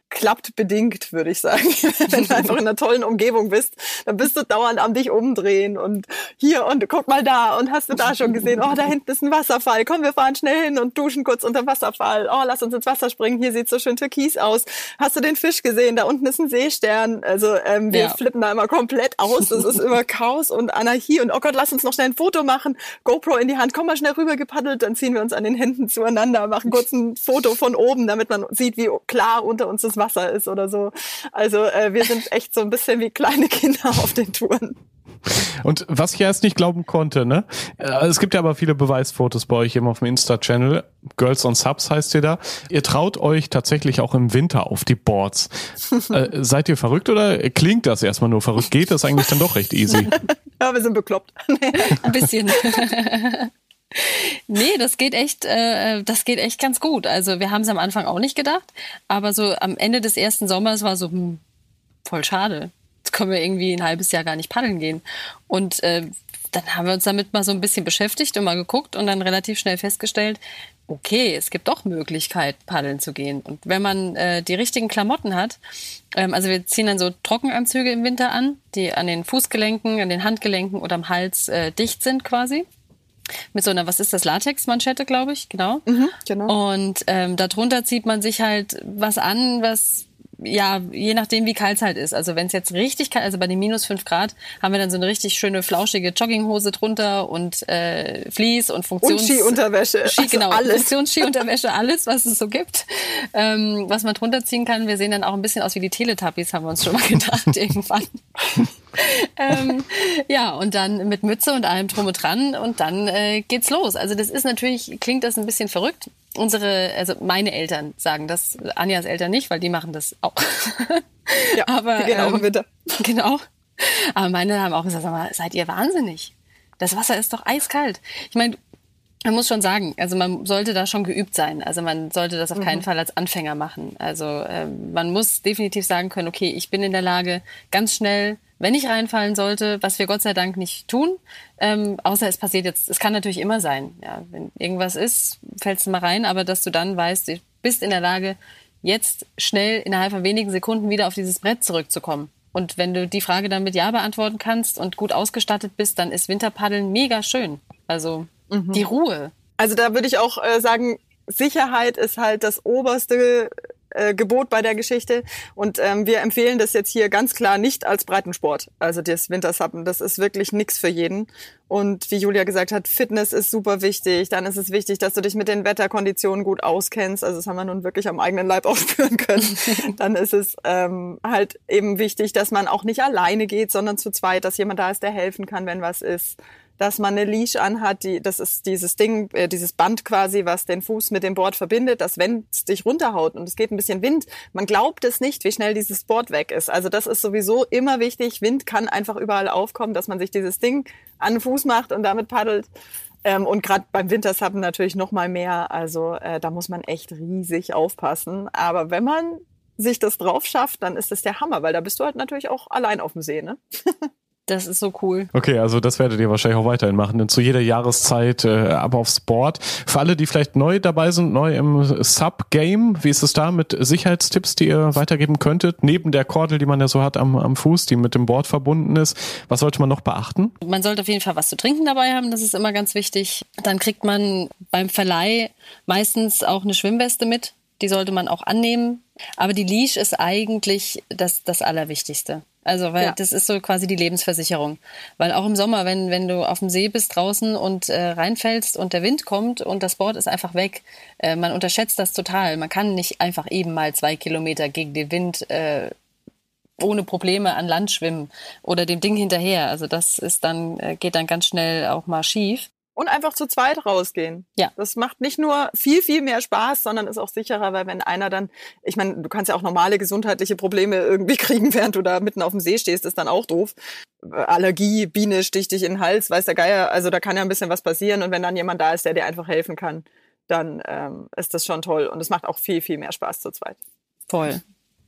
klappt bedingt, würde ich sagen. Wenn du einfach in einer tollen Umgebung bist, dann bist du dauernd am dich umdrehen und hier und guck mal da und hast du da schon gesehen, oh, da hinten ist ein Wasserfall, komm, wir fahren schnell hin und duschen kurz unter dem Wasserfall, oh, lass uns ins Wasser springen, hier sieht's so schön türkis aus, hast du den Fisch gesehen, da unten ist ein Seestern, also ähm, wir ja. flippen da immer komplett aus, das ist immer Chaos und Anarchie und oh Gott, lass uns noch schnell ein Foto machen, GoPro in die Hand, komm mal schnell rüber gepaddelt, dann ziehen wir uns an den Händen zueinander, machen kurz ein Foto von oben, damit man sieht, wie klar unter uns das Wasser ist oder so. Also äh, wir sind echt so ein bisschen wie kleine Kinder auf den Touren. Und was ich erst nicht glauben konnte, ne? Es gibt ja aber viele Beweisfotos bei euch eben auf dem Insta-Channel. Girls on Subs heißt ihr da. Ihr traut euch tatsächlich auch im Winter auf die Boards. äh, seid ihr verrückt oder klingt das erstmal nur verrückt? Geht das eigentlich dann doch recht easy? Ja, wir sind bekloppt. Ein bisschen. Nee, das geht echt, äh, das geht echt ganz gut. Also wir haben es am Anfang auch nicht gedacht, aber so am Ende des ersten Sommers war so, hm, voll schade. Jetzt können wir irgendwie ein halbes Jahr gar nicht paddeln gehen. Und äh, dann haben wir uns damit mal so ein bisschen beschäftigt und mal geguckt und dann relativ schnell festgestellt, okay, es gibt doch Möglichkeit, paddeln zu gehen. Und wenn man äh, die richtigen Klamotten hat, ähm, also wir ziehen dann so Trockenanzüge im Winter an, die an den Fußgelenken, an den Handgelenken oder am Hals äh, dicht sind quasi. Mit so einer, was ist das, Latex-Manschette, glaube ich, genau. Mhm, genau. Und ähm, darunter zieht man sich halt was an, was, ja, je nachdem, wie kalt es halt ist. Also wenn es jetzt richtig kalt, also bei den minus fünf Grad, haben wir dann so eine richtig schöne, flauschige Jogginghose drunter und äh, Vlies und Funktions... Und Skiunterwäsche. Ski, genau, also alles. Funktions-Skiunterwäsche, alles, was es so gibt, ähm, was man drunter ziehen kann. Wir sehen dann auch ein bisschen aus wie die Teletubbies, haben wir uns schon mal gedacht, irgendwann. ähm, ja, und dann mit Mütze und allem drum und dran und dann äh, geht's los. Also das ist natürlich, klingt das ein bisschen verrückt. Unsere, also meine Eltern sagen das, Anjas Eltern nicht, weil die machen das auch. Ja, aber, die gehen auch im Winter. Genau. Aber meine haben auch gesagt, sag mal, seid ihr wahnsinnig? Das Wasser ist doch eiskalt. Ich meine, man muss schon sagen, also man sollte da schon geübt sein. Also man sollte das auf keinen mhm. Fall als Anfänger machen. Also äh, man muss definitiv sagen können, okay, ich bin in der Lage, ganz schnell, wenn ich reinfallen sollte, was wir Gott sei Dank nicht tun, ähm, außer es passiert jetzt, es kann natürlich immer sein, ja, wenn irgendwas ist, fällst du mal rein, aber dass du dann weißt, du bist in der Lage, jetzt schnell innerhalb von wenigen Sekunden wieder auf dieses Brett zurückzukommen. Und wenn du die Frage dann mit Ja beantworten kannst und gut ausgestattet bist, dann ist Winterpaddeln mega schön. Also mhm. die Ruhe. Also da würde ich auch äh, sagen, Sicherheit ist halt das oberste äh, Gebot bei der Geschichte. Und ähm, wir empfehlen das jetzt hier ganz klar nicht als Breitensport. Also das Wintersuppen, das ist wirklich nix für jeden. Und wie Julia gesagt hat, Fitness ist super wichtig. Dann ist es wichtig, dass du dich mit den Wetterkonditionen gut auskennst. Also das haben wir nun wirklich am eigenen Leib auch spüren können. Dann ist es ähm, halt eben wichtig, dass man auch nicht alleine geht, sondern zu zweit, dass jemand da ist, der helfen kann, wenn was ist. Dass man eine Leash anhat, die, das ist dieses Ding, äh, dieses Band quasi, was den Fuß mit dem Board verbindet, dass wenn es dich runterhaut und es geht ein bisschen Wind, man glaubt es nicht, wie schnell dieses Board weg ist. Also das ist sowieso immer wichtig. Wind kann einfach überall aufkommen, dass man sich dieses Ding an den Fuß macht und damit paddelt. Ähm, und gerade beim Wintersuppen natürlich noch mal mehr. Also äh, da muss man echt riesig aufpassen. Aber wenn man sich das drauf schafft, dann ist das der Hammer, weil da bist du halt natürlich auch allein auf dem See, ne? Das ist so cool. Okay, also das werdet ihr wahrscheinlich auch weiterhin machen, denn zu jeder Jahreszeit äh, ab aufs Board. Für alle, die vielleicht neu dabei sind, neu im Sub-Game, wie ist es da mit Sicherheitstipps, die ihr weitergeben könntet? Neben der Kordel, die man ja so hat am, am Fuß, die mit dem Board verbunden ist. Was sollte man noch beachten? Man sollte auf jeden Fall was zu trinken dabei haben, das ist immer ganz wichtig. Dann kriegt man beim Verleih meistens auch eine Schwimmweste mit. Die sollte man auch annehmen. Aber die Leash ist eigentlich das, das Allerwichtigste. Also, weil ja. das ist so quasi die Lebensversicherung. Weil auch im Sommer, wenn, wenn du auf dem See bist draußen und äh, reinfällst und der Wind kommt und das Board ist einfach weg, äh, man unterschätzt das total. Man kann nicht einfach eben mal zwei Kilometer gegen den Wind äh, ohne Probleme an Land schwimmen oder dem Ding hinterher. Also das ist dann, äh, geht dann ganz schnell auch mal schief. Und einfach zu zweit rausgehen. Ja. Das macht nicht nur viel, viel mehr Spaß, sondern ist auch sicherer, weil wenn einer dann, ich meine, du kannst ja auch normale gesundheitliche Probleme irgendwie kriegen, während du da mitten auf dem See stehst, ist dann auch doof. Allergie, Biene sticht dich in den Hals, weiß der Geier, also da kann ja ein bisschen was passieren und wenn dann jemand da ist, der dir einfach helfen kann, dann ähm, ist das schon toll und es macht auch viel, viel mehr Spaß zu zweit. Voll.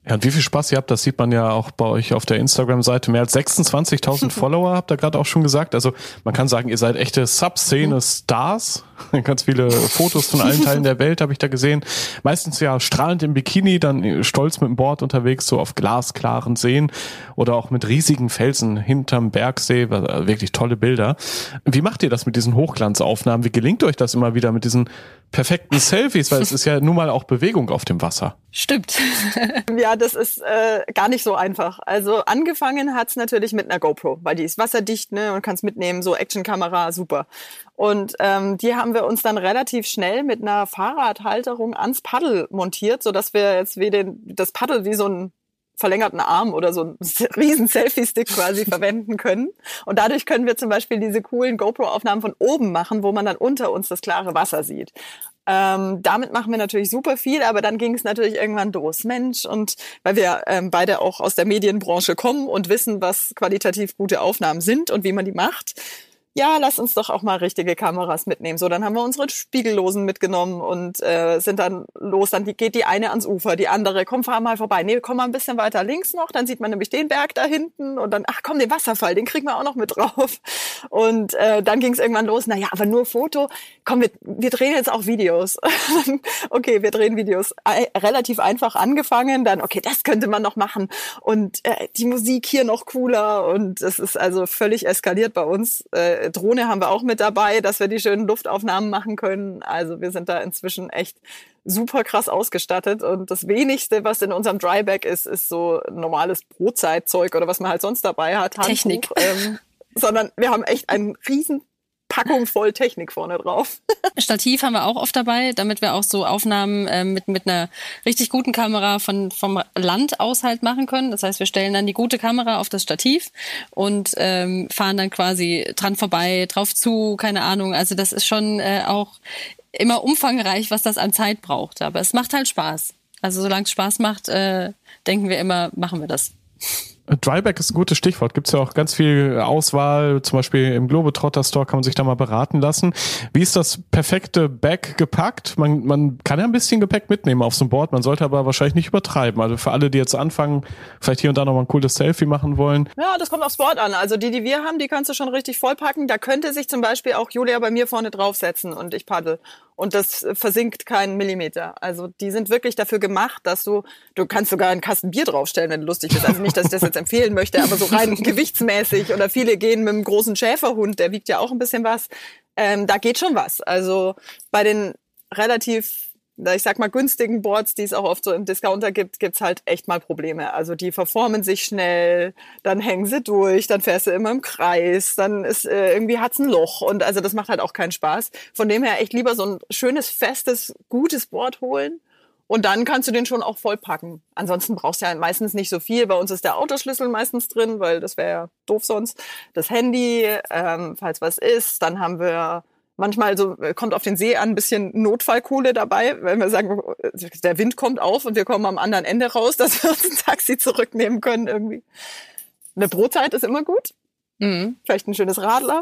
Ja, und wie viel Spaß ihr habt, das sieht man ja auch bei euch auf der Instagram-Seite. Mehr als sechsundzwanzigtausend Follower habt ihr gerade auch schon gesagt. Also man kann sagen, ihr seid echte Sub-Szene-Stars. Ganz viele Fotos von allen Teilen der Welt habe ich da gesehen. Meistens ja strahlend im Bikini, dann stolz mit dem Board unterwegs, so auf glasklaren Seen oder auch mit riesigen Felsen hinterm Bergsee. Wirklich tolle Bilder. Wie macht ihr das mit diesen Hochglanzaufnahmen? Wie gelingt euch das immer wieder mit diesen perfekten Selfies? Weil es ist ja nun mal auch Bewegung auf dem Wasser. Stimmt. Ja, das ist äh, gar nicht so einfach. Also angefangen hat's natürlich mit einer GoPro, weil die ist wasserdicht, ne, und kannst mitnehmen, so Actionkamera, super. Und ähm, die haben wir uns dann relativ schnell mit einer Fahrradhalterung ans Paddel montiert, so dass wir jetzt wie den, das Paddel wie so ein verlängerten Arm oder so einen riesen Selfie-Stick quasi verwenden können. Und dadurch können wir zum Beispiel diese coolen GoPro-Aufnahmen von oben machen, wo man dann unter uns das klare Wasser sieht. Ähm, damit machen wir natürlich super viel, aber dann ging es natürlich irgendwann los. Mensch, und weil wir ähm, beide auch aus der Medienbranche kommen und wissen, was qualitativ gute Aufnahmen sind und wie man die macht, ja, lass uns doch auch mal richtige Kameras mitnehmen. So, dann haben wir unsere Spiegellosen mitgenommen und äh, sind dann los. Dann geht die eine ans Ufer, die andere, komm, fahr mal vorbei. Nee, komm mal ein bisschen weiter links noch, dann sieht man nämlich den Berg da hinten und dann, ach komm, den Wasserfall, den kriegen wir auch noch mit drauf. Und äh, dann ging es irgendwann los, naja, aber nur Foto, komm, wir, wir drehen jetzt auch Videos. Okay, wir drehen Videos. Äh, relativ einfach angefangen, dann, okay, das könnte man noch machen. Und äh, die Musik hier noch cooler und es ist also völlig eskaliert bei uns. Äh, Drohne haben wir auch mit dabei, dass wir die schönen Luftaufnahmen machen können. Also wir sind da inzwischen echt super krass ausgestattet. Und das Wenigste, was in unserem Dryback ist, ist so normales Brotzeitzeug oder was man halt sonst dabei hat. Handtuch, Technik. Ähm, sondern wir haben echt einen riesen Packung voll Technik vorne drauf. Stativ haben wir auch oft dabei, damit wir auch so Aufnahmen äh, mit mit einer richtig guten Kamera von vom Land aus halt machen können. Das heißt, wir stellen dann die gute Kamera auf das Stativ und ähm, fahren dann quasi dran vorbei, drauf zu, keine Ahnung. Also das ist schon äh, auch immer umfangreich, was das an Zeit braucht. Aber es macht halt Spaß. Also solange es Spaß macht, äh, denken wir immer, machen wir das. Dryback ist ein gutes Stichwort. Gibt es ja auch ganz viel Auswahl. Zum Beispiel im Globetrotter Store kann man sich da mal beraten lassen. Wie ist das perfekte Bag gepackt? Man, man kann ja ein bisschen Gepäck mitnehmen auf so ein Board. Man sollte aber wahrscheinlich nicht übertreiben. Also für alle, die jetzt anfangen, vielleicht hier und da noch mal ein cooles Selfie machen wollen. Ja, das kommt aufs Board an. Also die, die wir haben, die kannst du schon richtig vollpacken. Da könnte sich zum Beispiel auch Julia bei mir vorne draufsetzen und ich paddel. Und das versinkt keinen Millimeter. Also die sind wirklich dafür gemacht, dass du, du kannst sogar einen Kasten Bier draufstellen, wenn du lustig bist. Also nicht, dass ich das jetzt empfehlen möchte, aber so rein gewichtsmäßig. Oder viele gehen mit einem großen Schäferhund, der wiegt ja auch ein bisschen was. Ähm, da geht schon was. Also bei den relativ, ich sag mal, günstigen Boards, die es auch oft so im Discounter gibt, gibt's halt echt mal Probleme. Also die verformen sich schnell, dann hängen sie durch, dann fährst du immer im Kreis, dann ist äh, irgendwie hat's ein Loch und also das macht halt auch keinen Spaß. Von dem her echt lieber so ein schönes, festes, gutes Board holen und dann kannst du den schon auch vollpacken. Ansonsten brauchst du ja meistens nicht so viel. Bei uns ist der Autoschlüssel meistens drin, weil das wäre ja doof sonst. Das Handy, ähm, falls was ist, dann haben wir manchmal so, kommt auf den See an, ein bisschen Notfallkohle dabei, wenn wir sagen, der Wind kommt auf und wir kommen am anderen Ende raus, dass wir uns ein Taxi zurücknehmen können irgendwie. Eine Brotzeit ist immer gut. Mhm. Vielleicht ein schönes Radler.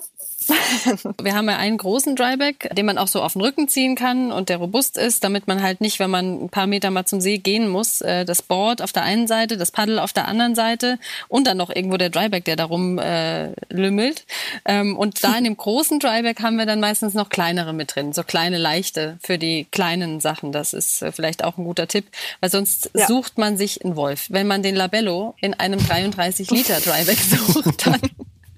Wir haben ja einen großen Dryback, den man auch so auf den Rücken ziehen kann und der robust ist, damit man halt nicht, wenn man ein paar Meter mal zum See gehen muss, das Board auf der einen Seite, das Paddel auf der anderen Seite und dann noch irgendwo der Dryback, der da rum äh, lümmelt. Ähm, und da in dem großen Dryback haben wir dann meistens noch kleinere mit drin, so kleine leichte für die kleinen Sachen. Das ist äh, vielleicht auch ein guter Tipp, weil sonst ja. sucht man sich einen Wolf. Wenn man den Labello in einem dreiunddreißig Liter Dryback sucht, dann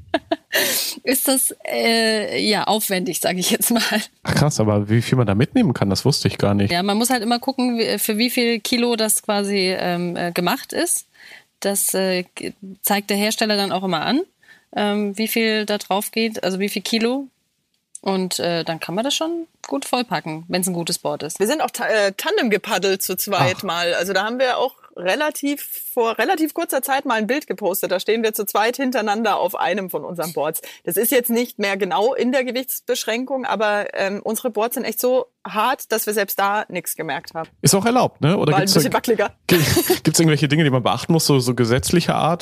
ist das äh, ja aufwendig, sage ich jetzt mal. Ach krass, aber wie viel man da mitnehmen kann, das wusste ich gar nicht. Ja, man muss halt immer gucken, wie, für wie viel Kilo das quasi ähm, äh, gemacht ist. Das äh, zeigt der Hersteller dann auch immer an, ähm, wie viel da drauf geht, also wie viel Kilo. Und äh, dann kann man das schon gut vollpacken, wenn es ein gutes Board ist. Wir sind auch ta- äh, Tandem gepaddelt zu zweit Ach. mal. Also da haben wir auch relativ vor relativ kurzer Zeit mal ein Bild gepostet. Da stehen wir zu zweit hintereinander auf einem von unseren Boards. Das ist jetzt nicht mehr genau in der Gewichtsbeschränkung, aber ähm, unsere Boards sind echt so hart, dass wir selbst da nichts gemerkt haben. Ist auch erlaubt, ne? Oder War gibt's ein bisschen wackeliger. Gibt es irgendwelche Dinge, die man beachten muss, so, so gesetzlicher Art?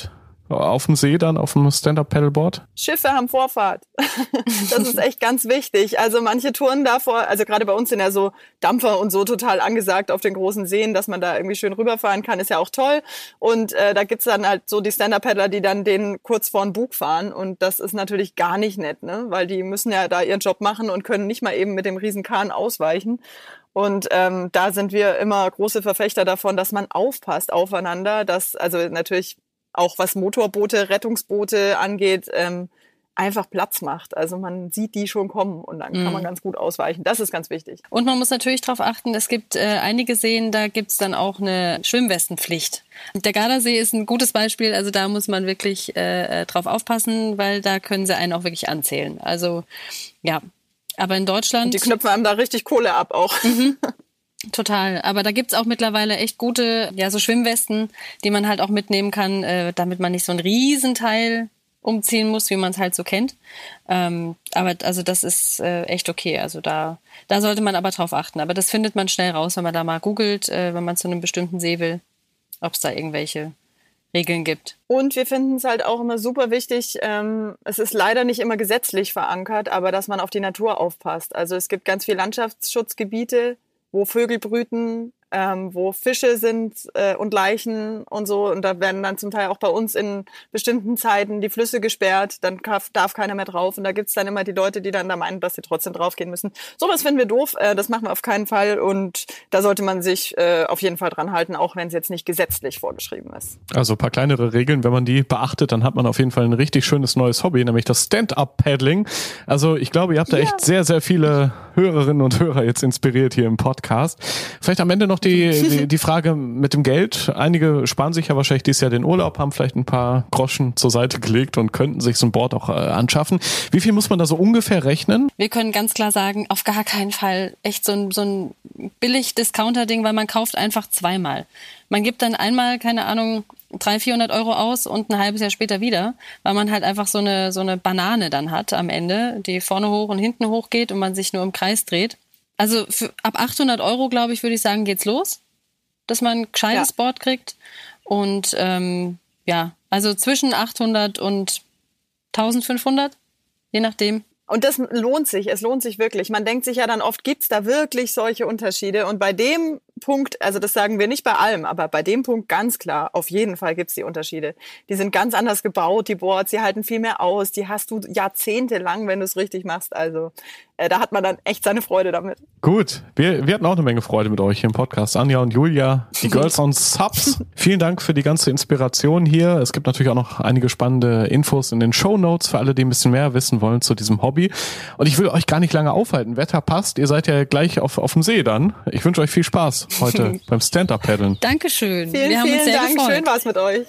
auf dem See dann, auf dem Stand-Up-Paddleboard? Schiffe haben Vorfahrt. Das ist echt ganz wichtig. Also manche Touren davor, also gerade bei uns sind ja so Dampfer und so total angesagt auf den großen Seen, dass man da irgendwie schön rüberfahren kann, ist ja auch toll. Und äh, da gibt's dann halt so die Stand-Up-Paddler, die dann den kurz vor den Bug fahren. Und das ist natürlich gar nicht nett, ne? Weil die müssen ja da ihren Job machen und können nicht mal eben mit dem riesen Kahn ausweichen. Und ähm, da sind wir immer große Verfechter davon, dass man aufpasst aufeinander, dass also natürlich auch was Motorboote, Rettungsboote angeht, ähm, einfach Platz macht. Also man sieht die schon kommen und dann kann man ganz gut ausweichen. Das ist ganz wichtig. Und man muss natürlich darauf achten, es gibt äh, einige Seen, da gibt's dann auch eine Schwimmwestenpflicht. Der Gardasee ist ein gutes Beispiel, also da muss man wirklich äh, drauf aufpassen, weil da können sie einen auch wirklich anzählen. Also ja, aber in Deutschland... Und die knüpfen einem da richtig Kohle ab auch. Mhm. Total, aber da gibt's auch mittlerweile echt gute, ja, so Schwimmwesten, die man halt auch mitnehmen kann, äh, damit man nicht so ein Riesenteil umziehen muss, wie man es halt so kennt. Ähm, aber also das ist äh, echt okay, also da da sollte man aber drauf achten. Aber das findet man schnell raus, wenn man da mal googelt, äh, wenn man zu einem bestimmten See will, ob es da irgendwelche Regeln gibt. Und wir finden es halt auch immer super wichtig, ähm, es ist leider nicht immer gesetzlich verankert, aber dass man auf die Natur aufpasst. Also es gibt ganz viele Landschaftsschutzgebiete, wo Vögel brüten, ähm, wo Fische sind äh, und Leichen und so. Und da werden dann zum Teil auch bei uns in bestimmten Zeiten die Flüsse gesperrt. Dann darf, darf keiner mehr drauf. Und da gibt's dann immer die Leute, die dann da meinen, dass sie trotzdem draufgehen müssen. Sowas finden wir doof. Äh, das machen wir auf keinen Fall. Und da sollte man sich äh, auf jeden Fall dran halten, auch wenn es jetzt nicht gesetzlich vorgeschrieben ist. Also ein paar kleinere Regeln. Wenn man die beachtet, dann hat man auf jeden Fall ein richtig schönes neues Hobby, nämlich das Stand-Up-Paddling. Also ich glaube, ihr habt da echt ja. sehr, sehr viele Hörerinnen und Hörer jetzt inspiriert hier im Podcast. Vielleicht am Ende noch die, die, die Frage mit dem Geld. Einige sparen sich ja wahrscheinlich dieses Jahr den Urlaub, haben vielleicht ein paar Groschen zur Seite gelegt und könnten sich so ein Board auch äh, anschaffen. Wie viel muss man da so ungefähr rechnen? Wir können ganz klar sagen, auf gar keinen Fall echt so ein, so ein billig Discounter-Ding, weil man kauft einfach zweimal. Man gibt dann einmal, keine Ahnung, dreihundert, vierhundert Euro aus und ein halbes Jahr später wieder, weil man halt einfach so eine, so eine Banane dann hat am Ende, die vorne hoch und hinten hoch geht und man sich nur im Kreis dreht. Also für, ab achthundert Euro, glaube ich, würde ich sagen, geht's los, dass man ein gescheites ja. Board kriegt. Und ähm, ja, also zwischen achthundert und eintausendfünfhundert, je nachdem. Und das lohnt sich, es lohnt sich wirklich. Man denkt sich ja dann oft, gibt's da wirklich solche Unterschiede? Und bei dem Punkt, also das sagen wir nicht bei allem, aber bei dem Punkt ganz klar, auf jeden Fall gibt's die Unterschiede. Die sind ganz anders gebaut, die Boards, die halten viel mehr aus, die hast du jahrzehntelang, wenn du es richtig machst. Also äh, da hat man dann echt seine Freude damit. Gut, wir, wir hatten auch eine Menge Freude mit euch hier im Podcast. Anja und Julia, die Girls on Subs. Vielen Dank für die ganze Inspiration hier. Es gibt natürlich auch noch einige spannende Infos in den Shownotes für alle, die ein bisschen mehr wissen wollen zu diesem Hobby. Und ich will euch gar nicht lange aufhalten. Wetter passt, ihr seid ja gleich auf, auf dem See dann. Ich wünsche euch viel Spaß heute beim Stand-Up-Paddeln. Dankeschön. Vielen, wir haben vielen uns sehr Dank. gefreut. Schön war's mit euch.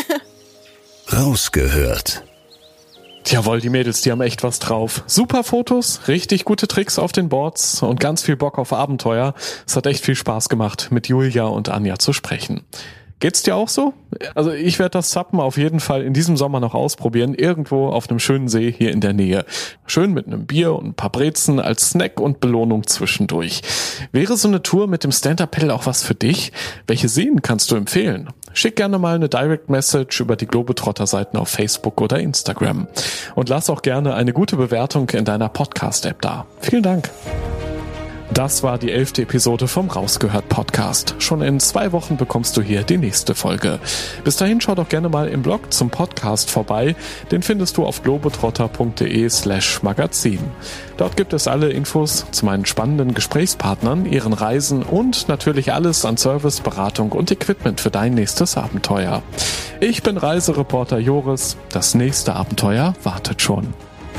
Rausgehört. Jawohl, die Mädels, die haben echt was drauf. Super Fotos, richtig gute Tricks auf den Boards und ganz viel Bock auf Abenteuer. Es hat echt viel Spaß gemacht, mit Julia und Anja zu sprechen. Geht's dir auch so? Also ich werde das Suppen auf jeden Fall in diesem Sommer noch ausprobieren, irgendwo auf einem schönen See hier in der Nähe. Schön mit einem Bier und ein paar Brezen als Snack und Belohnung zwischendurch. Wäre so eine Tour mit dem Stand-Up-Paddle auch was für dich? Welche Seen kannst du empfehlen? Schick gerne mal eine Direct Message über die Globetrotter-Seiten auf Facebook oder Instagram. Und lass auch gerne eine gute Bewertung in deiner Podcast-App da. Vielen Dank. Das war die elfte Episode vom Rausgehört Podcast. Schon in zwei Wochen bekommst du hier die nächste Folge. Bis dahin schau doch gerne mal im Blog zum Podcast vorbei. Den findest du auf globetrotter.de slash magazin. Dort gibt es alle Infos zu meinen spannenden Gesprächspartnern, ihren Reisen und natürlich alles an Service, Beratung und Equipment für dein nächstes Abenteuer. Ich bin Reisereporter Joris. Das nächste Abenteuer wartet schon.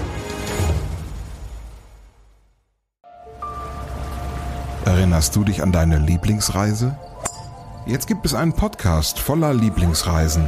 Erinnerst du dich an deine Lieblingsreise? Jetzt gibt es einen Podcast voller Lieblingsreisen.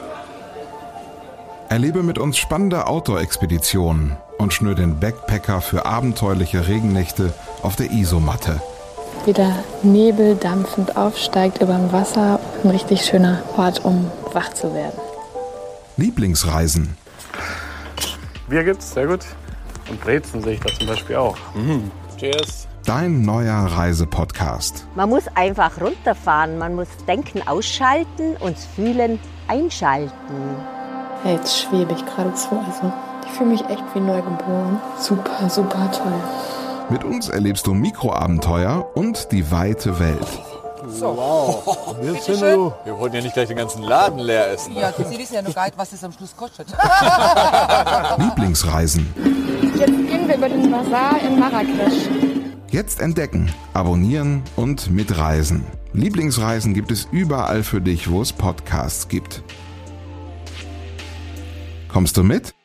Erlebe mit uns spannende Outdoor-Expeditionen und schnür den Backpacker für abenteuerliche Regennächte auf der Isomatte. Wie der Nebel dampfend aufsteigt über dem Wasser. Ein richtig schöner Ort, um wach zu werden. Lieblingsreisen. Bier gibt's, sehr gut. Und Brezen sehe ich da zum Beispiel auch. Mhm. Cheers. Dein neuer Reisepodcast. Man muss einfach runterfahren, man muss Denken ausschalten und Fühlen einschalten. Ja, jetzt schwebe ich geradezu. Also ich fühle mich echt wie neugeboren. Super, super toll. Mit uns erlebst du Mikroabenteuer und die weite Welt. So. Wow. Jetzt sind wir, wir wollten ja nicht gleich den ganzen Laden leer essen. Ja, Sie wissen ja noch gar nicht, was das am Schluss kostet. Lieblingsreisen. Jetzt gehen wir über den Bazar in Marrakesch. Jetzt entdecken, abonnieren und mitreisen. Lieblingsreisen gibt es überall für dich, wo es Podcasts gibt. Kommst du mit?